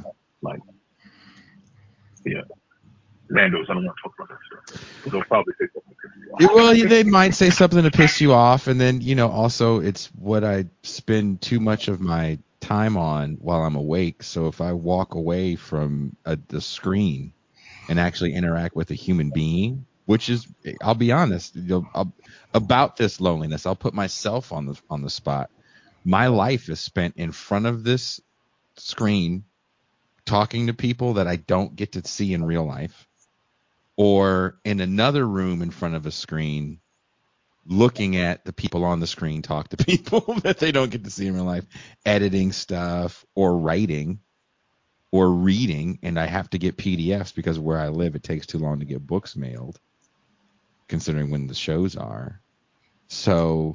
E: Randos, I don't want to talk about that stuff. They'll probably say something to piss you off.
A: Well, they might say something to piss you off, and then, also it's what I spend too much of my time on while I'm awake. So if I walk away from the screen and actually interact with a human being, which is, I'll be honest, about this loneliness, I'll put myself on the spot. My life is spent in front of this screen talking to people that I don't get to see in real life, or in another room in front of a screen looking at the people on the screen talk to people that they don't get to see in real life, editing stuff or writing or reading. And I have to get PDFs because where I live, it takes too long to get books mailed, considering when the shows are. So,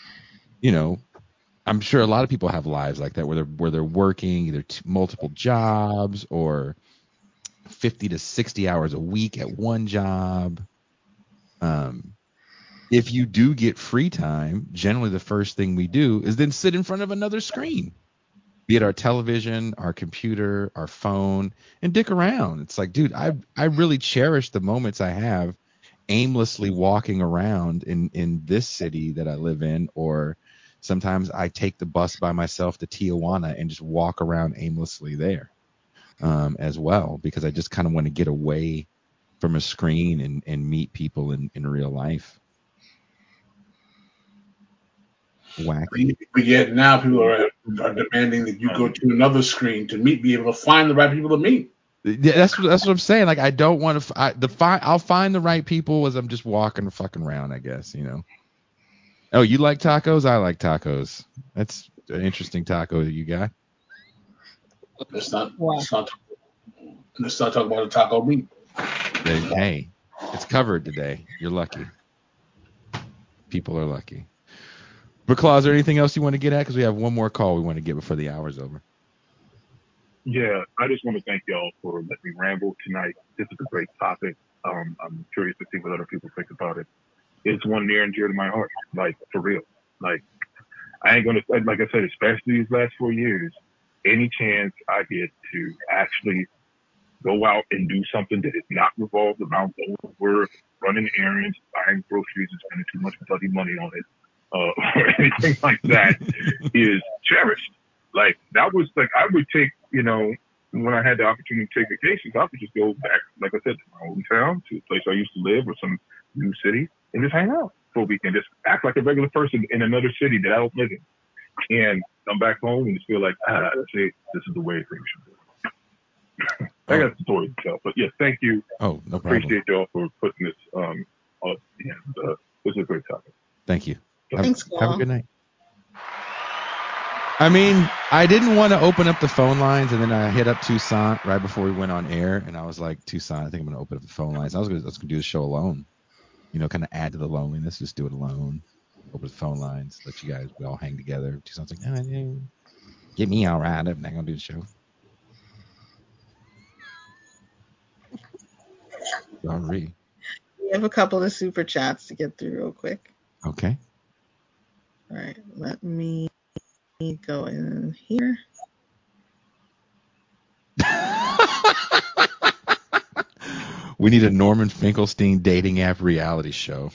A: I'm sure a lot of people have lives like that where they're working either multiple jobs or 50 to 60 hours a week at one job. If you do get free time, generally the first thing we do is then sit in front of another screen, be it our television, our computer, our phone, and dick around. It's like, dude, I really cherish the moments I have aimlessly walking around in this city that I live in, or sometimes I take the bus by myself to Tijuana and just walk around aimlessly there as well, because I just kind of want to get away from a screen and meet people in real life. Wacky.
B: But yet now people are demanding that you go to another screen to be able to find the right people to meet.
A: That's what I'm saying. Like, I don't want to. I'll find the right people as I'm just walking fucking around, I guess. Oh, you like tacos? I like tacos. That's an interesting taco that you got.
B: Let's not.
C: Wow.
B: Let's not talk about the taco meat.
A: Hey, it's covered today. You're lucky. People are lucky. But Claus, is there anything else you want to get at? Because we have one more call we want to get before the hour's over.
E: Yeah, I just want to thank y'all for letting me ramble tonight. This is a great topic. I'm curious to see what other people think about it. It's one near and dear to my heart, like, for real. Like, I ain't gonna, like I said, especially these last 4 years, any chance I get to actually go out and do something that is not revolved around over running errands, buying groceries, and spending too much bloody money on it, or anything like that, is cherished. Like, that was like, I would take, when I had the opportunity to take vacations, I would just go back, like I said, to my hometown, to a place I used to live, or some new city, and just hang out for a weekend, just act like a regular person in another city that I don't live in, and come back home and just feel like, that's it, this is the way things should be. I got the story itself, but yeah, thank you.
A: Oh, no problem.
E: Appreciate y'all for putting this on. This is a great topic.
A: Thank you.
C: Thanks,
A: have a good night. I mean, I didn't want to open up the phone lines, and then I hit up Toussaint right before we went on air, and I was like, Toussaint, I think I'm going to open up the phone lines. I was going to do the show alone, kind of add to the loneliness, just do it alone, open the phone lines, let you guys, we all hang together. Toussaint's like, get me all right up, I'm not going to do the show. Sorry.
C: We have a couple of super chats to get through real quick.
A: Okay.
C: All right, let me go in here.
A: We need a Norman Finkelstein dating app reality show.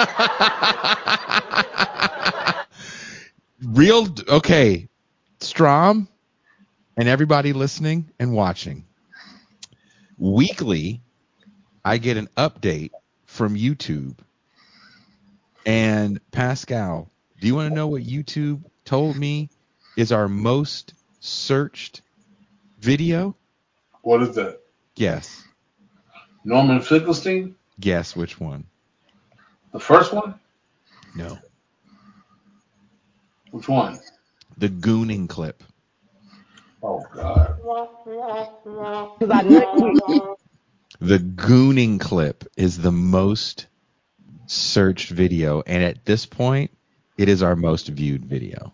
A: Okay, Strom and everybody listening and watching. Weekly, I get an update from YouTube. And Pascal, do you want to know what YouTube told me is our most searched video?
B: What is that?
A: Guess.
B: Norman Finkelstein?
A: Guess which one?
B: The first one?
A: No.
B: Which one?
A: The Gooning clip.
B: Oh, God.
A: The Gooning clip is the most searched video, and at this point, it is our most viewed video.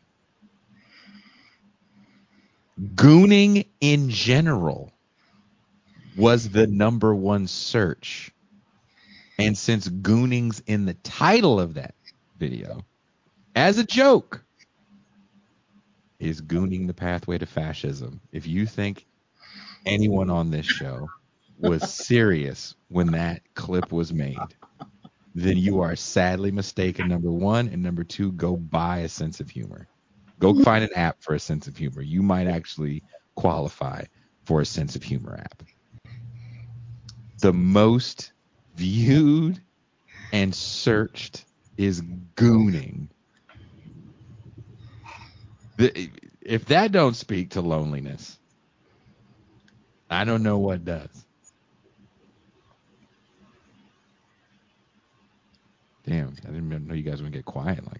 A: Gooning in general was the number one search. And since gooning's in the title of that video, as a joke, is gooning the pathway to fascism? If you think anyone on this show was serious when that clip was made, then you are sadly mistaken, number one. And number two, go buy a sense of humor. Go find an app for a sense of humor. You might actually qualify for a sense of humor app. The most viewed and searched is gooning. If that don't speak to loneliness, I don't know what does. Damn, I didn't know you guys would get quiet like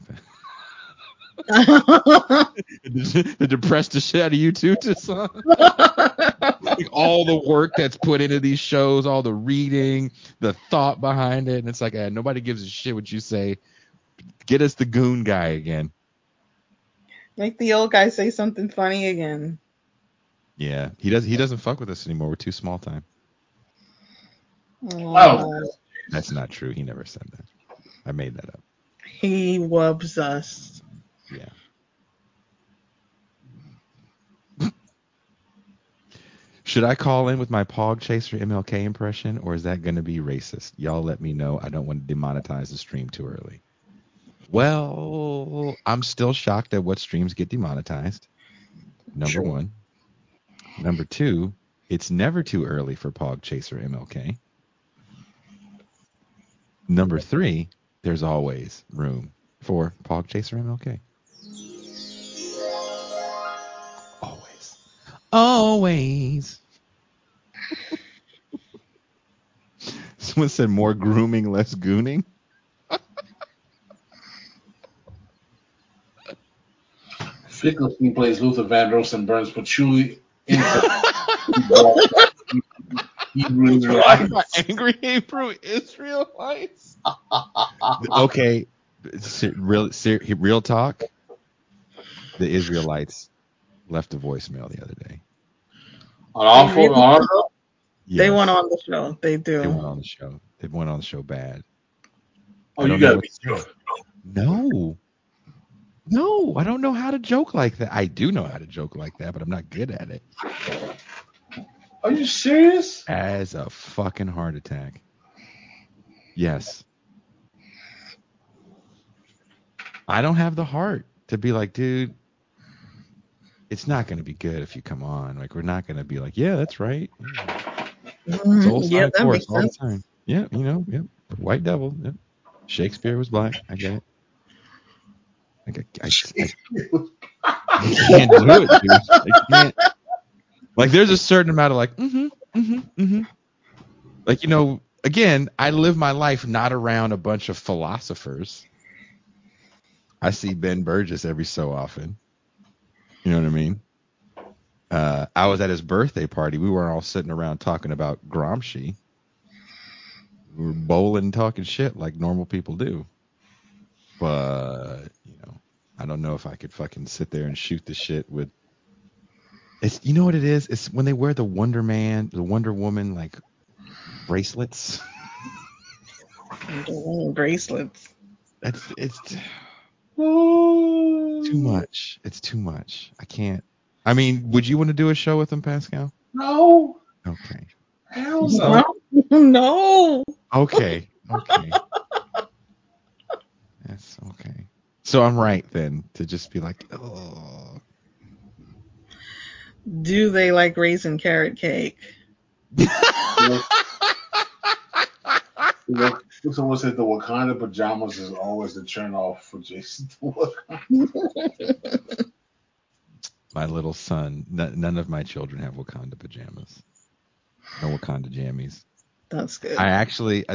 A: that. It depressed the shit out of you too, Toussaint. Like all the work that's put into these shows, all the reading, the thought behind it, and it's like nobody gives a shit what you say. Get us the goon guy again.
C: Make the old guy say something funny again.
A: Yeah, he doesn't fuck with us anymore. We're too small time.
C: Oh,
A: that's not true. He never said that. I made that up.
C: He wubs us.
A: Yeah. Should I call in with my Pog Chaser MLK impression, or is that going to be racist? Y'all let me know. I don't want to demonetize the stream too early. Well, I'm still shocked at what streams get demonetized. Number one. Number two, it's never too early for Pog Chaser MLK. Number three, there's always room for Pog Chaser MLK. Always. Someone said more grooming, less gooning.
B: Finkelstein plays Luther Vandross and Burns Patchouli in Hebrew Israelites.
A: Angry Hebrew Israelites. Okay, real talk. The Israelites left a voicemail the other day.
B: On our phone,
C: They
A: Yes.
C: went on the show. They do.
A: They went on the show. They went on the show bad.
B: Oh, you gotta be joking.
A: No, I don't know how to joke like that. I do know how to joke like that, but I'm not good at it.
B: Are you serious?
A: As a fucking heart attack. Yes. I don't have the heart to be like, dude, it's not going to be good if you come on. Like, we're not going to be like, yeah, that's right.
C: Yeah, that makes
A: all the
C: sense.
A: time. Yeah, White devil. Yep. Shakespeare was black. I get it. I can't do it, dude. I can't. Like, there's a certain amount of like, like, again, I live my life not around a bunch of philosophers. I see Ben Burgess every so often. You know what I mean? I was at his birthday party. We weren't all sitting around talking about Gramsci. We were bowling and talking shit like normal people do. But, I don't know if I could fucking sit there and shoot the shit with. It's, you know what it is? It's when they wear the Wonder Woman, like, bracelets.
C: Bracelets.
A: It's too much. It's too much. I can't. I mean, would you want to do a show with him, Pascal?
B: No.
A: Okay.
B: Hell no.
C: No.
A: Okay. That's okay. So I'm right then to just be like, oh.
C: Do they like raisin carrot cake?
B: Someone said the Wakanda pajamas is always the turn off for Jason.
A: My little son, none of my children have Wakanda pajamas. No Wakanda jammies.
C: That's good.
A: I actually,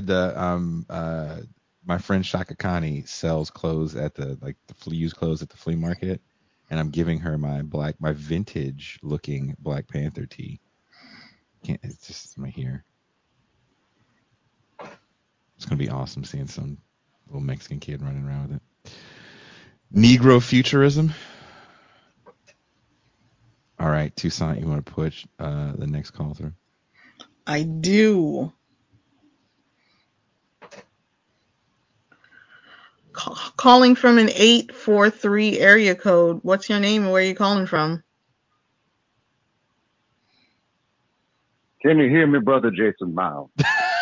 A: my friend Shaka Kani sells clothes at the used clothes at the flea market, and I'm giving her my vintage looking Black Panther tee. It's just my hair. It's gonna be awesome seeing some little Mexican kid running around with it. Negro futurism. All right, Toussaint, you want to push the next call through?
C: I do. Calling from an 843 area code. What's your name and where are you calling from?
F: Can you hear me, brother Jason Miles?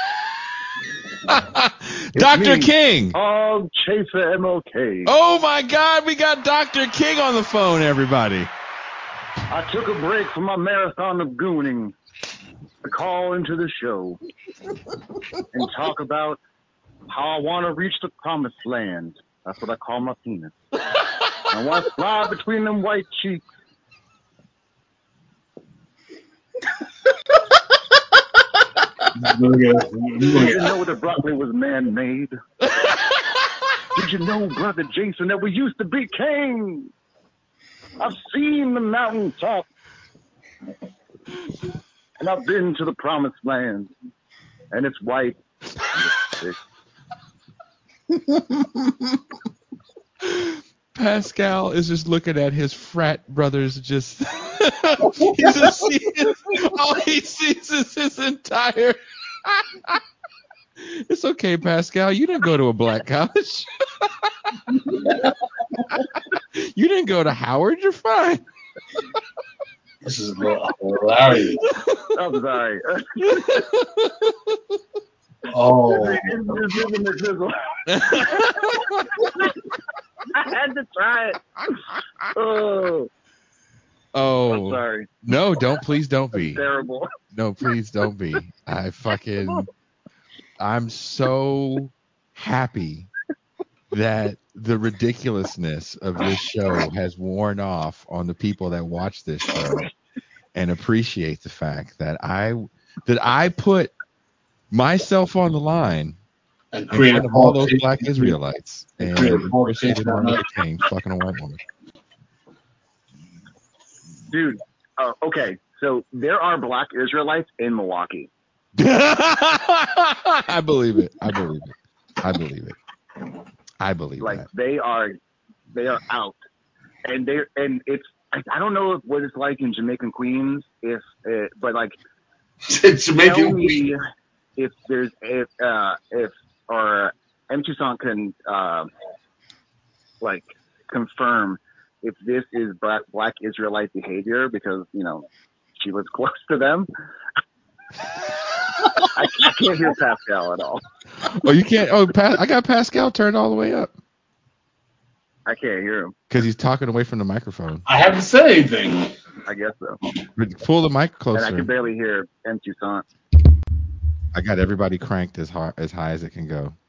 A: Dr. King.
F: Oh, Chaser MLK.
A: Oh my God, we got Dr. King on the phone, everybody.
F: I took a break from my marathon of gooning to call into the show and talk about how I want to reach the promised land. That's what I call my penis. I want to fly between them white cheeks. Did you know that broccoli was man-made? Did you know, brother Jason, that we used to be kings? I've seen the mountaintop, and I've been to the promised land, and it's white.
A: Pascal is just looking at his frat brothers. Just he's just seeing, all he sees is his entire. It's okay, Pascal. You didn't go to a black college. You didn't go to Howard. You're fine.
B: This is hilarious.
F: I'm sorry.
B: Oh.
F: I had to try it. Oh.
A: Oh.
F: I'm sorry.
A: No, please don't be.
F: That's terrible.
A: No, please don't be. I'm so happy that the ridiculousness of this show has worn off on the people that watch this show and appreciate the fact that that I put myself on the line
B: And
A: in
B: create
A: front
B: a
A: of all those
B: qualification.
A: black Israelites
B: And
A: and
B: create a
A: impersonated
B: qualification on
A: Martin
B: that.
A: Luther King fucking a white woman.
F: Dude, okay, so there are black Israelites in Milwaukee.
A: I believe it. I believe it. I believe it. I believe
F: Like
A: that.
F: they are out, and it's I don't know what it's like in Jamaican Queens but like
B: Jamaican
F: tell
B: Queen.
F: me if or M. Toussaint can like confirm if this is black Israelite behavior because she was close to them. I can't hear Pascal at all.
A: Oh, you can't. Oh, I got Pascal turned all the way up
F: I can't hear him.
A: because he's talking away from the microphone.
B: I haven't said anything.
F: I guess so.
A: Pull the mic
F: And I
A: closer.
F: can barely hear M. Toussaint.
A: I got everybody cranked as high as it can go.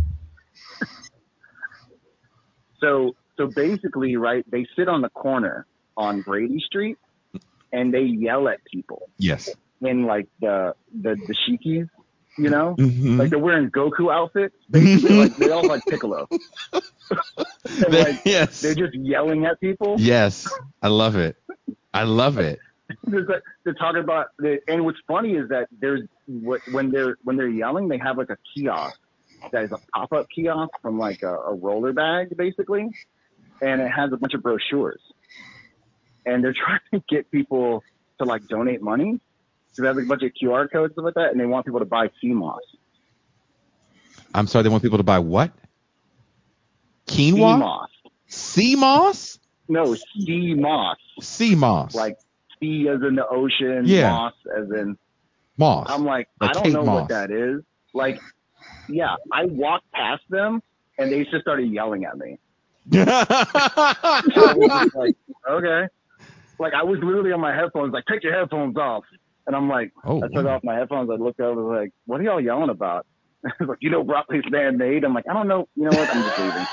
F: So basically, right? They sit on the corner on Brady Street and they yell at people
A: Yes.
F: in like the dashikis,
A: Mhm.
F: like they're wearing Goku outfits. Basically, like they all like Piccolo. And, like,
A: Yes.
F: they're just yelling at people.
A: Yes. I love it. I love it.
F: They're talking about, and what's funny is that when they're yelling, they have like a kiosk that is a pop-up kiosk from like a roller bag, basically, and it has a bunch of brochures, and they're trying to get people to like donate money. So they have like a bunch of QR codes and stuff like that, and they want people to buy CMOS.
A: I'm sorry. They want people to buy what? Quinoa?
F: CMOS.
A: Sea moss?
F: No, CMOS.
A: Sea moss.
F: Like sea as in the ocean,
A: Yeah.
F: moss as in
A: moss.
F: I'm like
A: Like
F: I don't
A: Kate
F: know
A: Moss.
F: what that is. Like, yeah, I walked past them and they just started yelling at me. So I was just like, okay. Like I was literally on my headphones, like, take your headphones off. And I'm like, I took off my headphones, I looked over, like, what are y'all yelling about? Like, broccoli's man-made. I'm like, I don't know. You know what? I'm just leaving.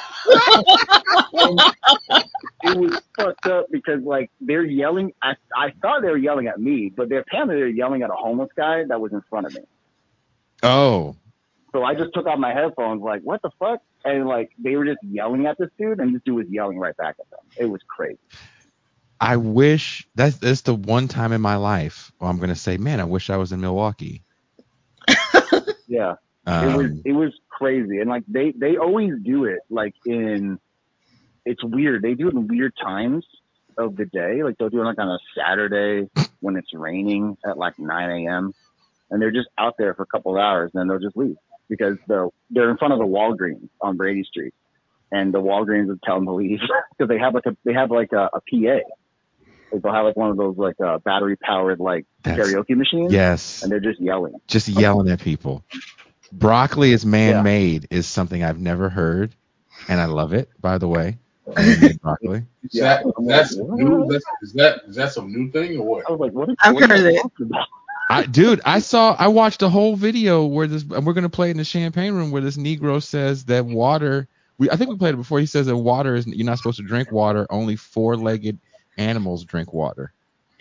F: It was fucked up because, like, they're yelling. I thought they were yelling at me, but apparently they're yelling at a homeless guy that was in front of me.
A: Oh.
F: So I just took off my headphones, like, what the fuck? And, like, they were just yelling at this dude, and this dude was yelling right back at them. It was crazy.
A: I wish that's the one time in my life where I'm going to say, man, I wish I was in Milwaukee.
F: Yeah. It was crazy. And like they always do it like it's weird. They do it in weird times of the day. Like they'll do it like on a Saturday when it's raining at like 9 a.m. and they're just out there for a couple of hours and then they'll just leave because they're in front of the Walgreens on Brady Street and the Walgreens would tell them to leave because they have a PA. Like they'll have like one of those like battery powered like karaoke machines.
A: Yes.
F: And they're just yelling.
A: Just yelling at people. Broccoli is man-made is something I've never heard, and I love it. By the way, broccoli.
B: Is that some new thing or what?
F: I was like, what?
C: I've heard it.
A: I watched a whole video where and we're gonna play it in the champagne room where this Negro says that water. I think we played it before. He says that water is you're not supposed to drink water. Only four-legged animals drink water.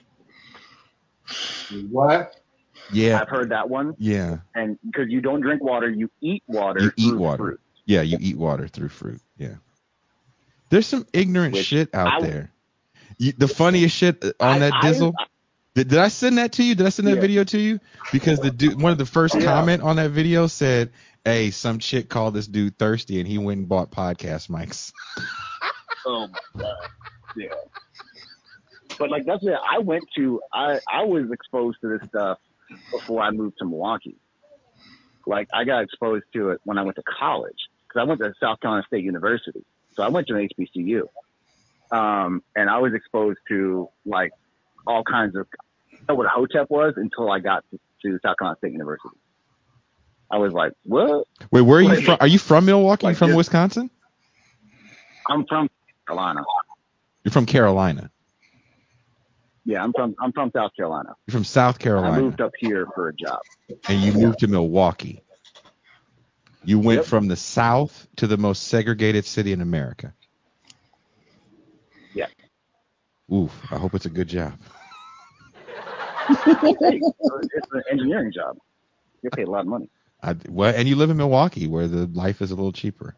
B: What?
A: Yeah,
F: I've heard that one.
A: Yeah,
F: and because you don't drink water, you eat water.
A: You eat
F: through
A: water.
F: Fruit.
A: Yeah, you eat water through fruit. Yeah. There's some ignorant shit out there. The funniest shit on that Dizzle. Did I send that to you? Did I send that video to you? Because the dude, one of the first comment on that video said, "Hey, some chick called this dude thirsty, and he went and bought podcast mics."
F: Oh my God. Yeah. But like that's it. I was exposed to this stuff before I moved to Milwaukee. Like I got exposed to it when I went to college because I went to South Carolina State University. So I went to an HBCU. And I was exposed to like all kinds of, I didn't know what a HOTEP was until I got to South Carolina State University. I was like, what?
A: Wait, where are you from? Are you from Milwaukee? Like, you from Wisconsin?
F: I'm from Carolina.
A: You're from Carolina?
F: Yeah, I'm from South Carolina.
A: You're from South Carolina.
F: I moved up here for a job.
A: And you moved to Milwaukee. You went from the South to the most segregated city in America.
F: Yeah.
A: Oof, I hope it's a good job.
F: Hey, it's an engineering job. You get paid a lot of money.
A: And you live in Milwaukee, where the life is a little cheaper.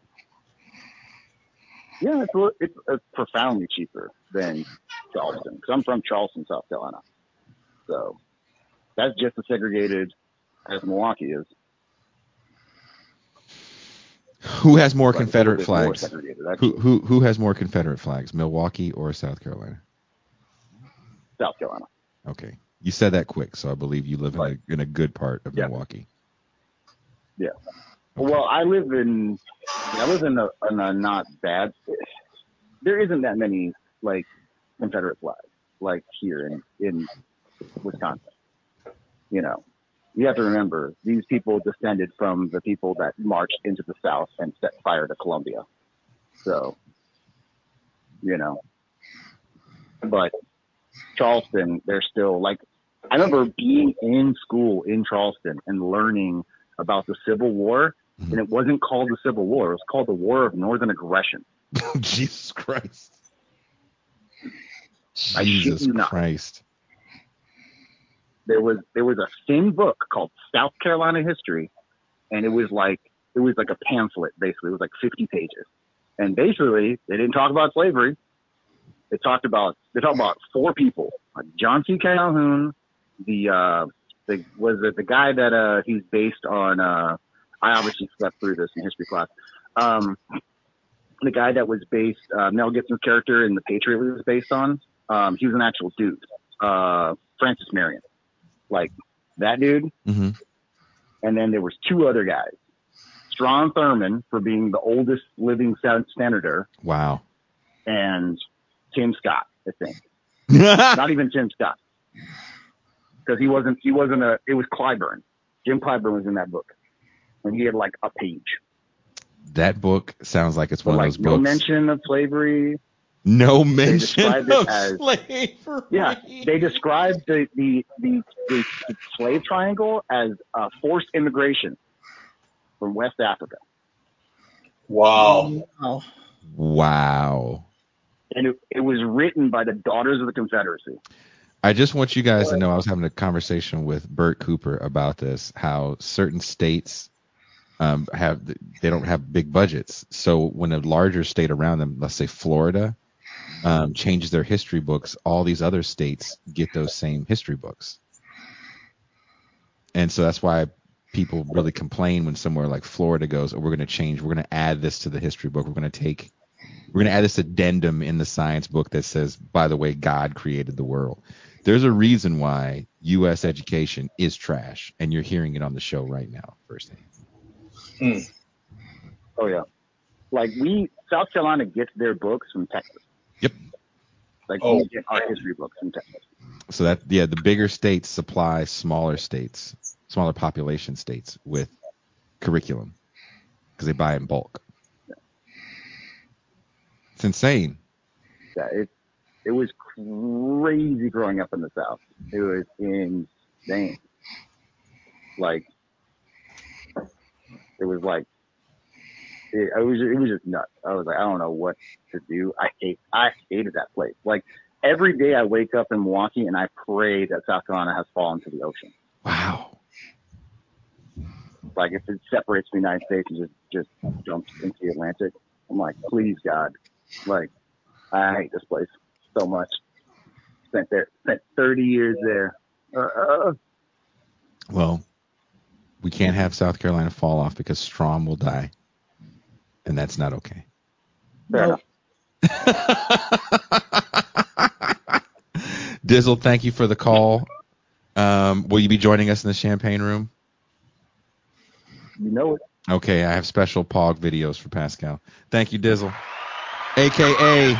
F: Yeah, it's profoundly cheaper than Charleston, because I'm from Charleston, South Carolina. So that's just as segregated as Milwaukee is.
A: Who has more
F: Like,
A: Confederate
F: more
A: flags?
F: segregated, actually.
A: Who has more Confederate flags, Milwaukee or South Carolina?
F: South Carolina.
A: Okay, you said that quick, so I believe you live
F: Right.
A: in a good part of
F: Yeah.
A: Milwaukee.
F: Yeah.
A: Okay.
F: Well, I live in a not bad. There isn't that many like Confederate flags like here in Wisconsin. You know, you have to remember these people descended from the people that marched into the South and set fire to Columbia. So, you know, but Charleston, they're still like, I remember being in school in Charleston and learning about the Civil War, and it wasn't called the Civil War. It was called the War of Northern Aggression.
A: Jesus Christ.
F: I shit
A: Jesus
F: you not.
A: Christ.
F: There was a thin book called South Carolina History, and it was like a pamphlet, basically. It was like 50 pages. And basically, they didn't talk about slavery. They talked about four people: John C. Calhoun, the guy that he's based on. I obviously slept through this in history class. The guy that was based, Mel Gibson's character in The Patriot was based on. He was an actual dude, Francis Marion, like that dude.
A: Mm-hmm.
F: And then there was two other guys, Strom Thurmond for being the oldest living senator.
A: Wow.
F: And Tim Scott, I think. Not even Tim Scott, because he wasn't it was Clyburn. Jim Clyburn was in that book, and he had like a page.
A: That book sounds like it's one of those books.
F: No mention of slavery.
A: No mention of
F: as,
A: slavery.
F: Yeah, they described the slave triangle as forced immigration from West Africa.
B: Wow.
A: Wow.
F: And it was written by the Daughters of the Confederacy.
A: I just want you guys to know, I was having a conversation with Bert Cooper about this, how certain states they don't have big budgets. So when a larger state around them, let's say Florida, changes their history books, all these other states get those same history books. And so that's why people really complain when somewhere like Florida goes, we're going to add this to the history book. We're going to add this addendum in the science book that says, by the way, God created the world. There's a reason why U.S. education is trash, and you're hearing it on the show right now, firsthand.
F: Oh, yeah. Like South Carolina gets their books from Texas.
A: Yep.
F: Like we get our history books from Texas.
A: So the bigger states supply smaller population states with curriculum because they buy in bulk.
F: Yeah.
A: It's insane.
F: Yeah, it was crazy growing up in the South. It was insane. Like it was like it was just nuts. I was like, I don't know what to do. I hated that place. Like every day I wake up in Milwaukee and I pray that South Carolina has fallen to the ocean.
A: Wow.
F: Like if it separates the United States and just jumps into the Atlantic, I'm like, please God, like I hate this place so much. Spent 30 years there.
A: Well, we can't have South Carolina fall off because Strom will die, and that's not okay.
F: Fair enough.
A: Dizzle, thank you for the call. Will you be joining us in the champagne room?
F: You know it.
A: Okay, I have special Pog videos for Pascal. Thank you, Dizzle. AKA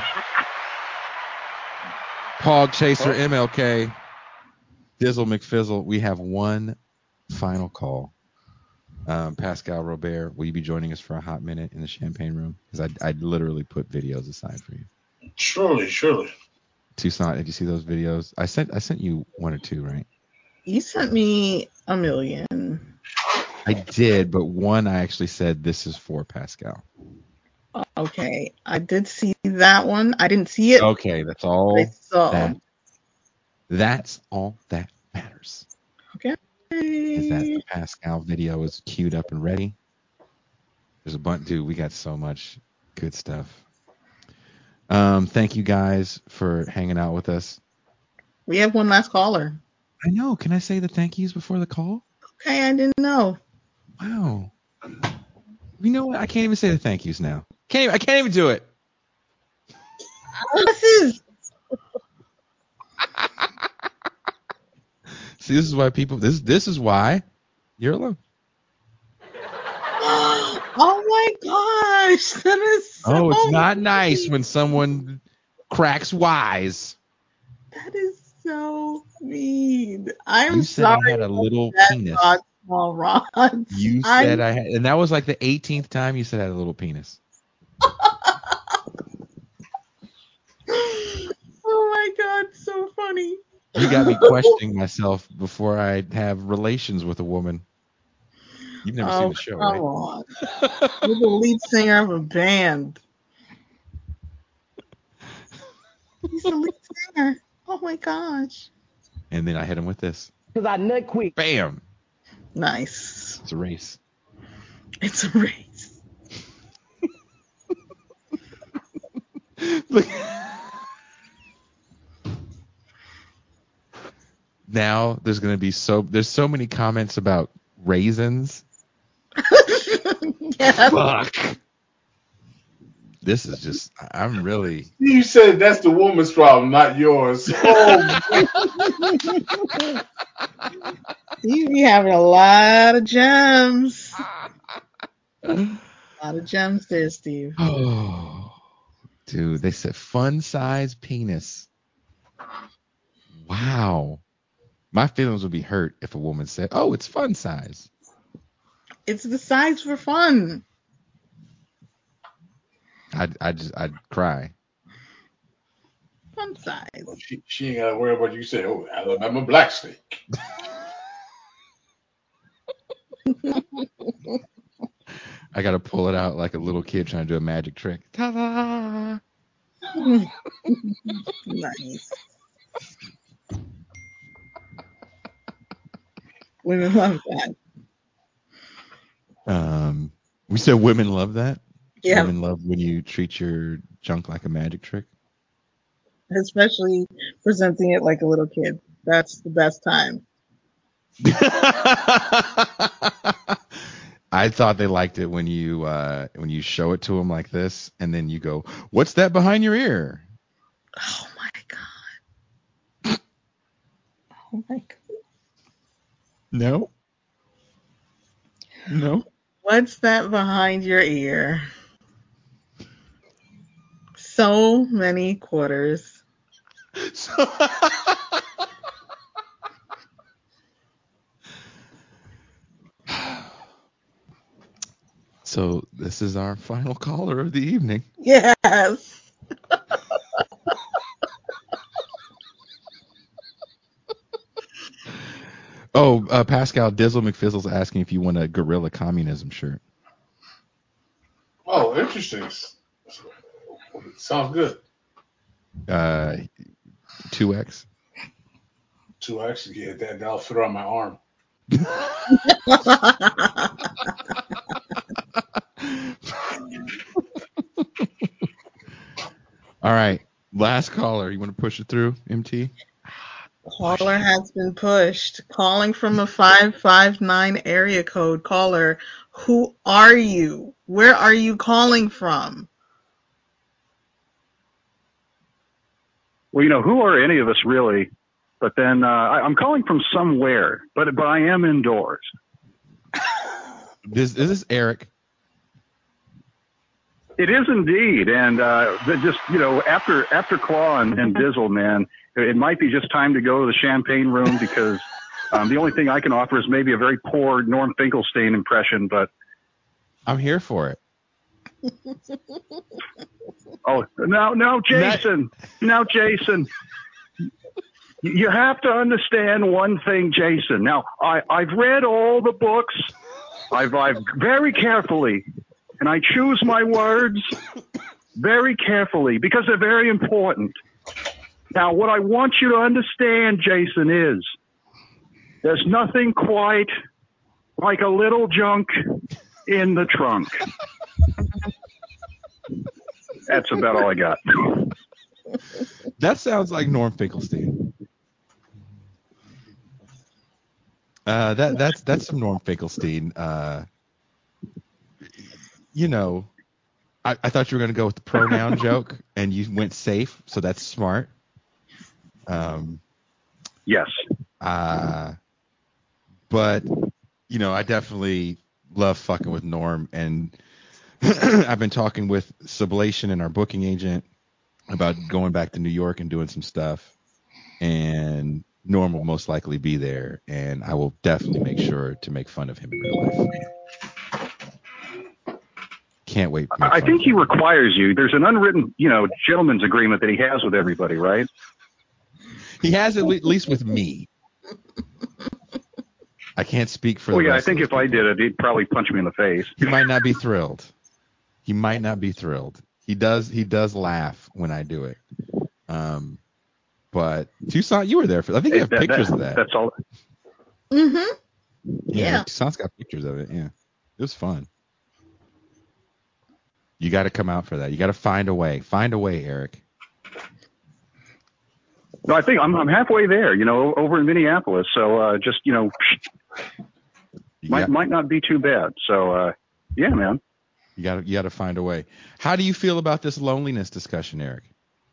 A: Pog Chaser MLK. Dizzle McFizzle. We have one final call. Pascal Robert, will you be joining us for a hot minute in the champagne room? Because I literally put videos aside for you.
B: Surely.
A: Tucson, did you see those videos? I sent you one or two, right?
C: You sent me a million.
A: I did, but one I actually said this is for Pascal.
C: Okay, I did see that one. I didn't see it.
A: Okay, that's all.
C: I saw.
A: That's all that matters. yours.
C: Okay.
A: Is that the Pascal video is queued up and ready? There's a bunch, dude. We got so much good stuff. Thank you guys for hanging out with us.
C: We have one last caller.
A: I know. Can I say the thank yous before the call?
C: Okay, I didn't know.
A: Wow. You know what? I can't even say the thank yous now. I can't even do it.
C: This is.
A: See, this is why people. This is why you're alone.
C: Oh my gosh, that is so
A: It's not
C: mean.
A: nice when someone cracks wise.
C: That is so mean. I'm
A: You said
C: sorry.
A: I had a little
C: that
A: penis.
C: God, small rods.
A: You said I had, and that was like the 18th time you said I had a little penis.
C: Oh my God, so funny.
A: You got me questioning myself before I have relations with a woman. You've never seen the show,
C: come
A: right?
C: on. You're the lead singer of a band. He's the lead singer. Oh my gosh.
A: And then I hit him with this.
G: Because I nut quick.
A: Bam.
C: Nice.
A: It's a race.
C: It's a race.
A: Look. Now there's going to be there's so many comments about raisins.
C: Yeah.
A: Fuck. This is just, I'm really.
B: You said that's the woman's problem, not yours. Oh,
C: You be having a lot of gems. A lot of gems there, Steve.
A: Oh, dude, they said fun size penis. Wow. My feelings would be hurt if a woman said, "Oh, it's fun size."
C: It's the size for fun.
A: I'd cry.
C: Fun size.
B: she ain't got to worry about you say, "Oh, Alabama black snake."
A: I got to pull it out like a little kid trying to do a magic trick. Ta-da!
C: Nice. Women love that.
A: We said women love that.
C: Yeah.
A: Women love when you treat your junk like a magic trick.
C: Especially presenting it like a little kid. That's the best time.
A: I thought they liked it when you show it to them like this, and then you go, "What's that behind your ear?"
C: Oh my God. Oh my God.
A: No.
C: What's that behind your ear? So many quarters.
A: So this is our final caller of the evening.
C: Yes.
A: Oh, Pascal Dizzle McFizzle's asking if you want a Guerrilla Communism shirt.
B: Oh, interesting. Sounds good.
A: 2X.
B: 2X, yeah, that'll fit on my arm.
A: All right, last caller. You want to push it through, MT?
C: Caller has been pushed. Calling from a 559 area code. Caller, who are you? Where are you calling from?
F: Well, who are any of us really? But then I'm calling from somewhere, but I am indoors.
A: Is this Eric?
F: It is indeed, and just after Claw and Dizzle, man, it might be just time to go to the champagne room because the only thing I can offer is maybe a very poor Norm Finkelstein impression, but
A: I'm here for it.
F: Oh no, Jason, Jason. You have to understand one thing, Jason. Now, I've read all the books. I've very carefully, and I choose my words very carefully because they're very important. Now, what I want you to understand, Jason, is There's nothing quite like a little junk in the trunk. That's about all I got.
A: That sounds like Norm Finkelstein. That's some Norm Finkelstein. You know, I thought you were going to go with the pronoun joke, and you went safe, so that's smart.
F: Yes.
A: But, you know, I definitely love fucking with Norm, and I've been talking with Sublation and our booking agent about going back to New York and doing some stuff, and Norm will most likely be there, and I will definitely make sure to make fun of him in real life. Can't wait.
F: I think he requires you. There's an unwritten, gentleman's agreement that he has with everybody, right?
A: He has at least with me. I can't speak for.
F: Well, yeah, I think if I did it, he'd probably punch me in the face.
A: He might not be thrilled. He does laugh when I do it. But Toussaint, you were there for. I think you have pictures of that.
F: That's all.
C: Mm-hmm. Yeah.
A: Toussaint's got pictures of it. Yeah, it was fun. You got to come out for that. You got to find a way. Find a way, Eric.
F: No, I think I'm halfway there. Over in Minneapolis. So just might not be too bad. So yeah, man.
A: You got to find a way. How do you feel about this loneliness discussion, Eric?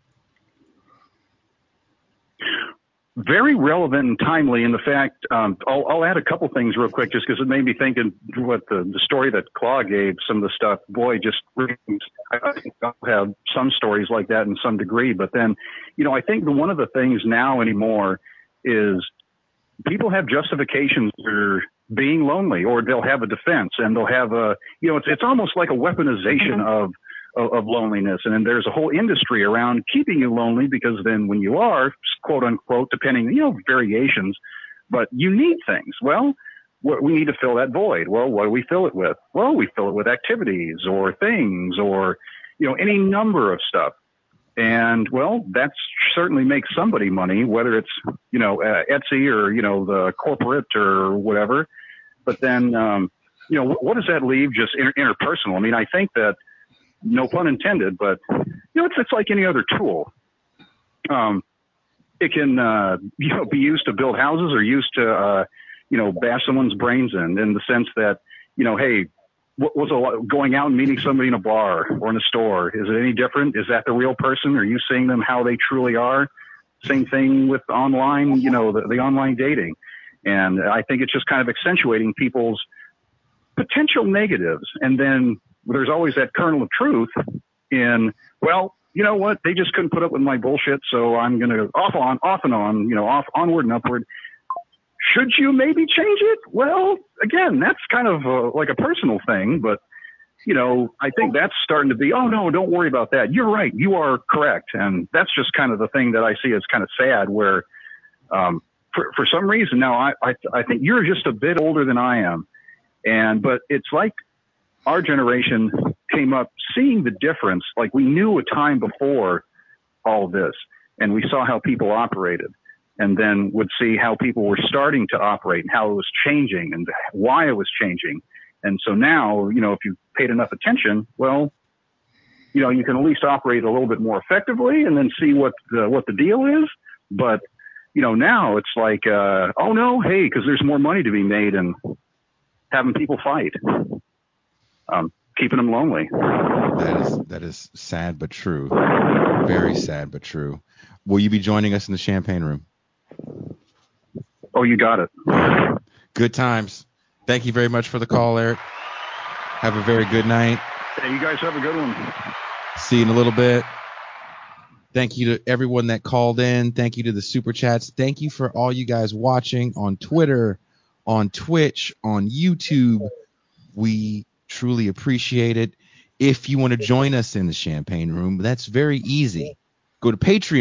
F: Very relevant and timely in the fact, I'll add a couple things real quick just because it made me think of what the story that Claw gave, some of the stuff, boy, just I think I'll have some stories like that in some degree. But then, I think one of the things now anymore is people have justifications for being lonely, or they'll have a defense, and they'll have it's almost like a weaponization of loneliness. And then there's a whole industry around keeping you lonely, because then when you are, quote unquote, depending, variations, but you need things. Well, we need to fill that void. Well, what do we fill it with? Well, we fill it with activities or things or, any number of stuff. And well, that certainly makes somebody money, whether it's, Etsy or, the corporate or whatever. But then, what does that leave just interpersonal? I mean, I think that, no pun intended, but it's like any other tool. It can be used to build houses or used to bash someone's brains in the sense that hey, what was going out and meeting somebody in a bar or in a store? Is it any different? Is that the real person? Are you seeing them how they truly are? Same thing with online, the online dating. And I think it's just kind of accentuating people's potential negatives. And then there's always that kernel of truth in, well, you know what? They just couldn't put up with my bullshit, so I'm going to off and on, onward and upward. Should you maybe change it? Well, again, that's kind of like a personal thing, but, I think that's starting to be, oh, no, don't worry about that. You're right. You are correct. And that's just kind of the thing that I see as kind of sad, where for some reason now I think you're just a bit older than I am. But it's like our generation came up seeing the difference. Like, we knew a time before all this, and we saw how people operated, and then would see how people were starting to operate and how it was changing and why it was changing. And so now, if you paid enough attention, well, you can at least operate a little bit more effectively and then see what the deal is. But, now it's like, oh no, hey, because there's more money to be made and having people fight, keeping them lonely.
A: That is sad but true. Very sad but true. Will you be joining us in the Champagne Room?
F: Oh, you got it.
A: Good times. Thank you very much for the call, Eric. Have a very good night.
F: Hey, you guys have a good one.
A: See you in a little bit. Thank you to everyone that called in. Thank you to the Super Chats. Thank you for all you guys watching on Twitter, on Twitch, on YouTube. We truly appreciate it. If you want to join us in the Champagne Room, that's very easy. Go to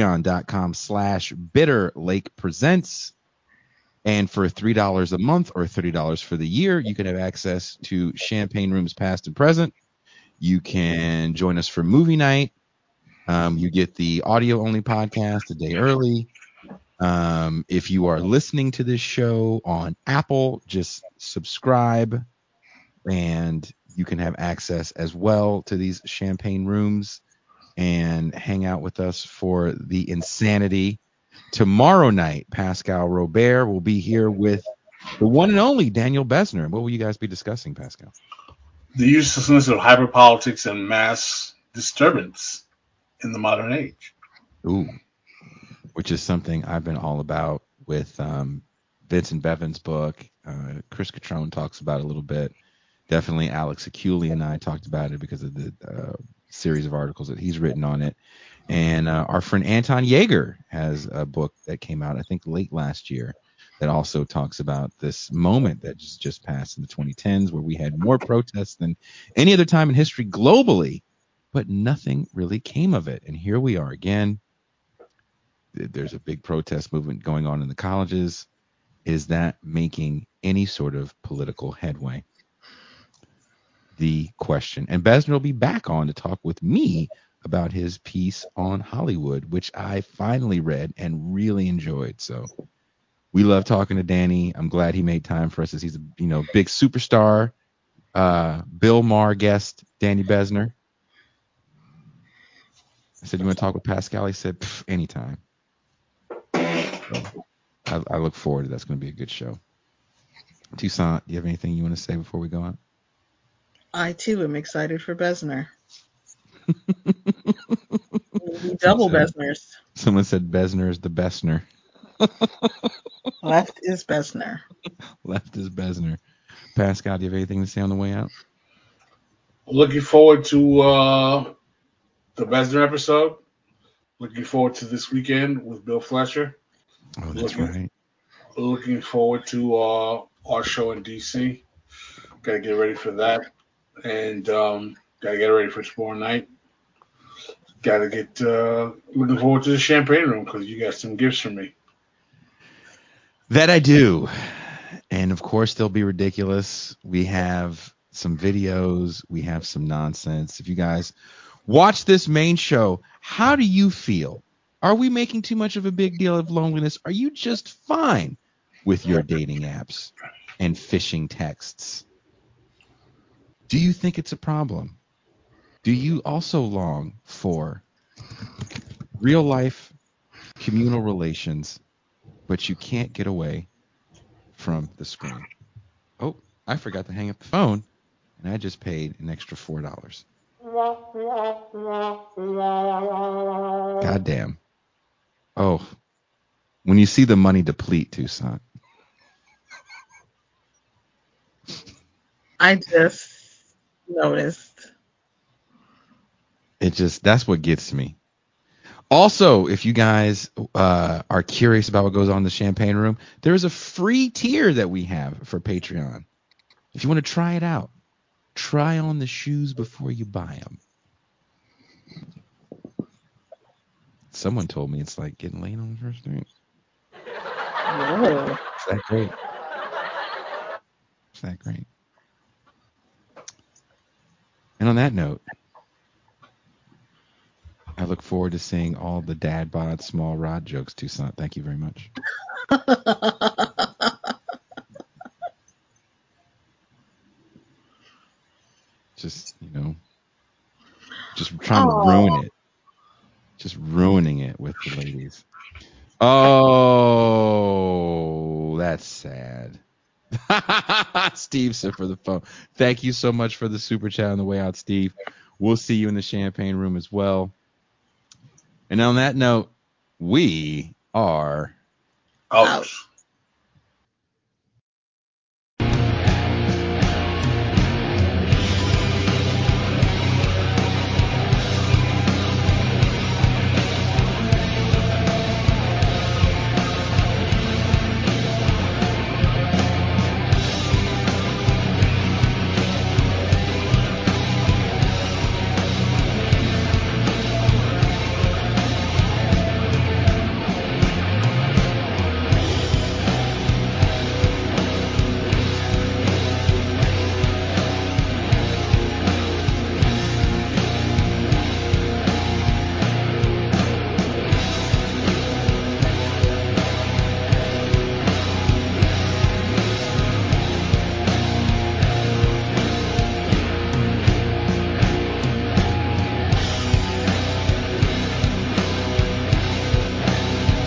A: patreon.com/BitterLakePresents. And for $3 a month or $30 for the year, you can have access to Champagne Rooms past and present. You can join us for movie night. You get the audio-only podcast a day early. If you are listening to this show on Apple, just subscribe, and you can have access as well to these champagne rooms and hang out with us for the insanity. Tomorrow night, Pascal Robert will be here with the one and only Daniel Besner. What will you guys be discussing, Pascal?
B: The uselessness of hyperpolitics and mass disturbance in the modern age.
A: Ooh, which is something I've been all about with Vincent Bevan's book. Chris Catrone talks about it a little bit. Definitely Alex Aculi and I talked about it because of the series of articles that he's written on it. And our friend Anton Yeager has a book that came out, I think, late last year that also talks about this moment that just passed in the 2010s where we had more protests than any other time in history globally, but nothing really came of it. And here we are again. There's a big protest movement going on in the colleges. Is that making any sort of political headway? The question. And Besner will be back on to talk with me about his piece on Hollywood, which I finally read and really enjoyed. So we love talking to Danny. I'm glad he made time for us as he's a big superstar. Bill Maher guest, Danny Besner. I said, you want to talk with Pascal? He said, anytime. So I look forward to that's going to be a good show. Toussaint, do you have anything you want to say before we go on?
C: I too am excited for Besner. Double Besners.
A: Someone said Besner is the Besner.
C: Left is Besner.
A: Left is Besner. Pascal, do you have anything to say on the way out?
B: Looking forward to the Besner episode. Looking forward to this weekend with Bill Fletcher.
A: Oh, that's right.
B: Looking forward to our show in DC. Got to get ready for that. And got to get ready for tomorrow night. Got to get looking forward to the champagne room because you got some gifts for me.
A: That I do. And of course, they'll be ridiculous. We have some videos. We have some nonsense. If you guys watch this main show, how do you feel? Are we making too much of a big deal of loneliness? Are you just fine with your dating apps and phishing texts? Do you think it's a problem? Do you also long for real life communal relations, but you can't get away from the screen? Oh, I forgot to hang up the phone, and I just paid an extra $4. Goddamn. Oh, when you see the money deplete, Toussaint.
C: I just noticed.
A: That's what gets me. Also, if you guys are curious about what goes on in the Champagne Room, there is a free tier that we have for Patreon. If you want to try it out, try on the shoes before you buy them. Someone told me it's like getting laid on the first date.
C: Whoa.
A: Is that great? Is that great? And on that note, I look forward to seeing all the dad bod small rod jokes, Toussaint. Thank you very much. Just trying to ruin it. Just ruining it with the ladies. Oh, that's sad. Steve said for the phone. Thank you so much for the super chat on the way out, Steve. We'll see you in the Champagne Room as well. And on that note, we are
B: out.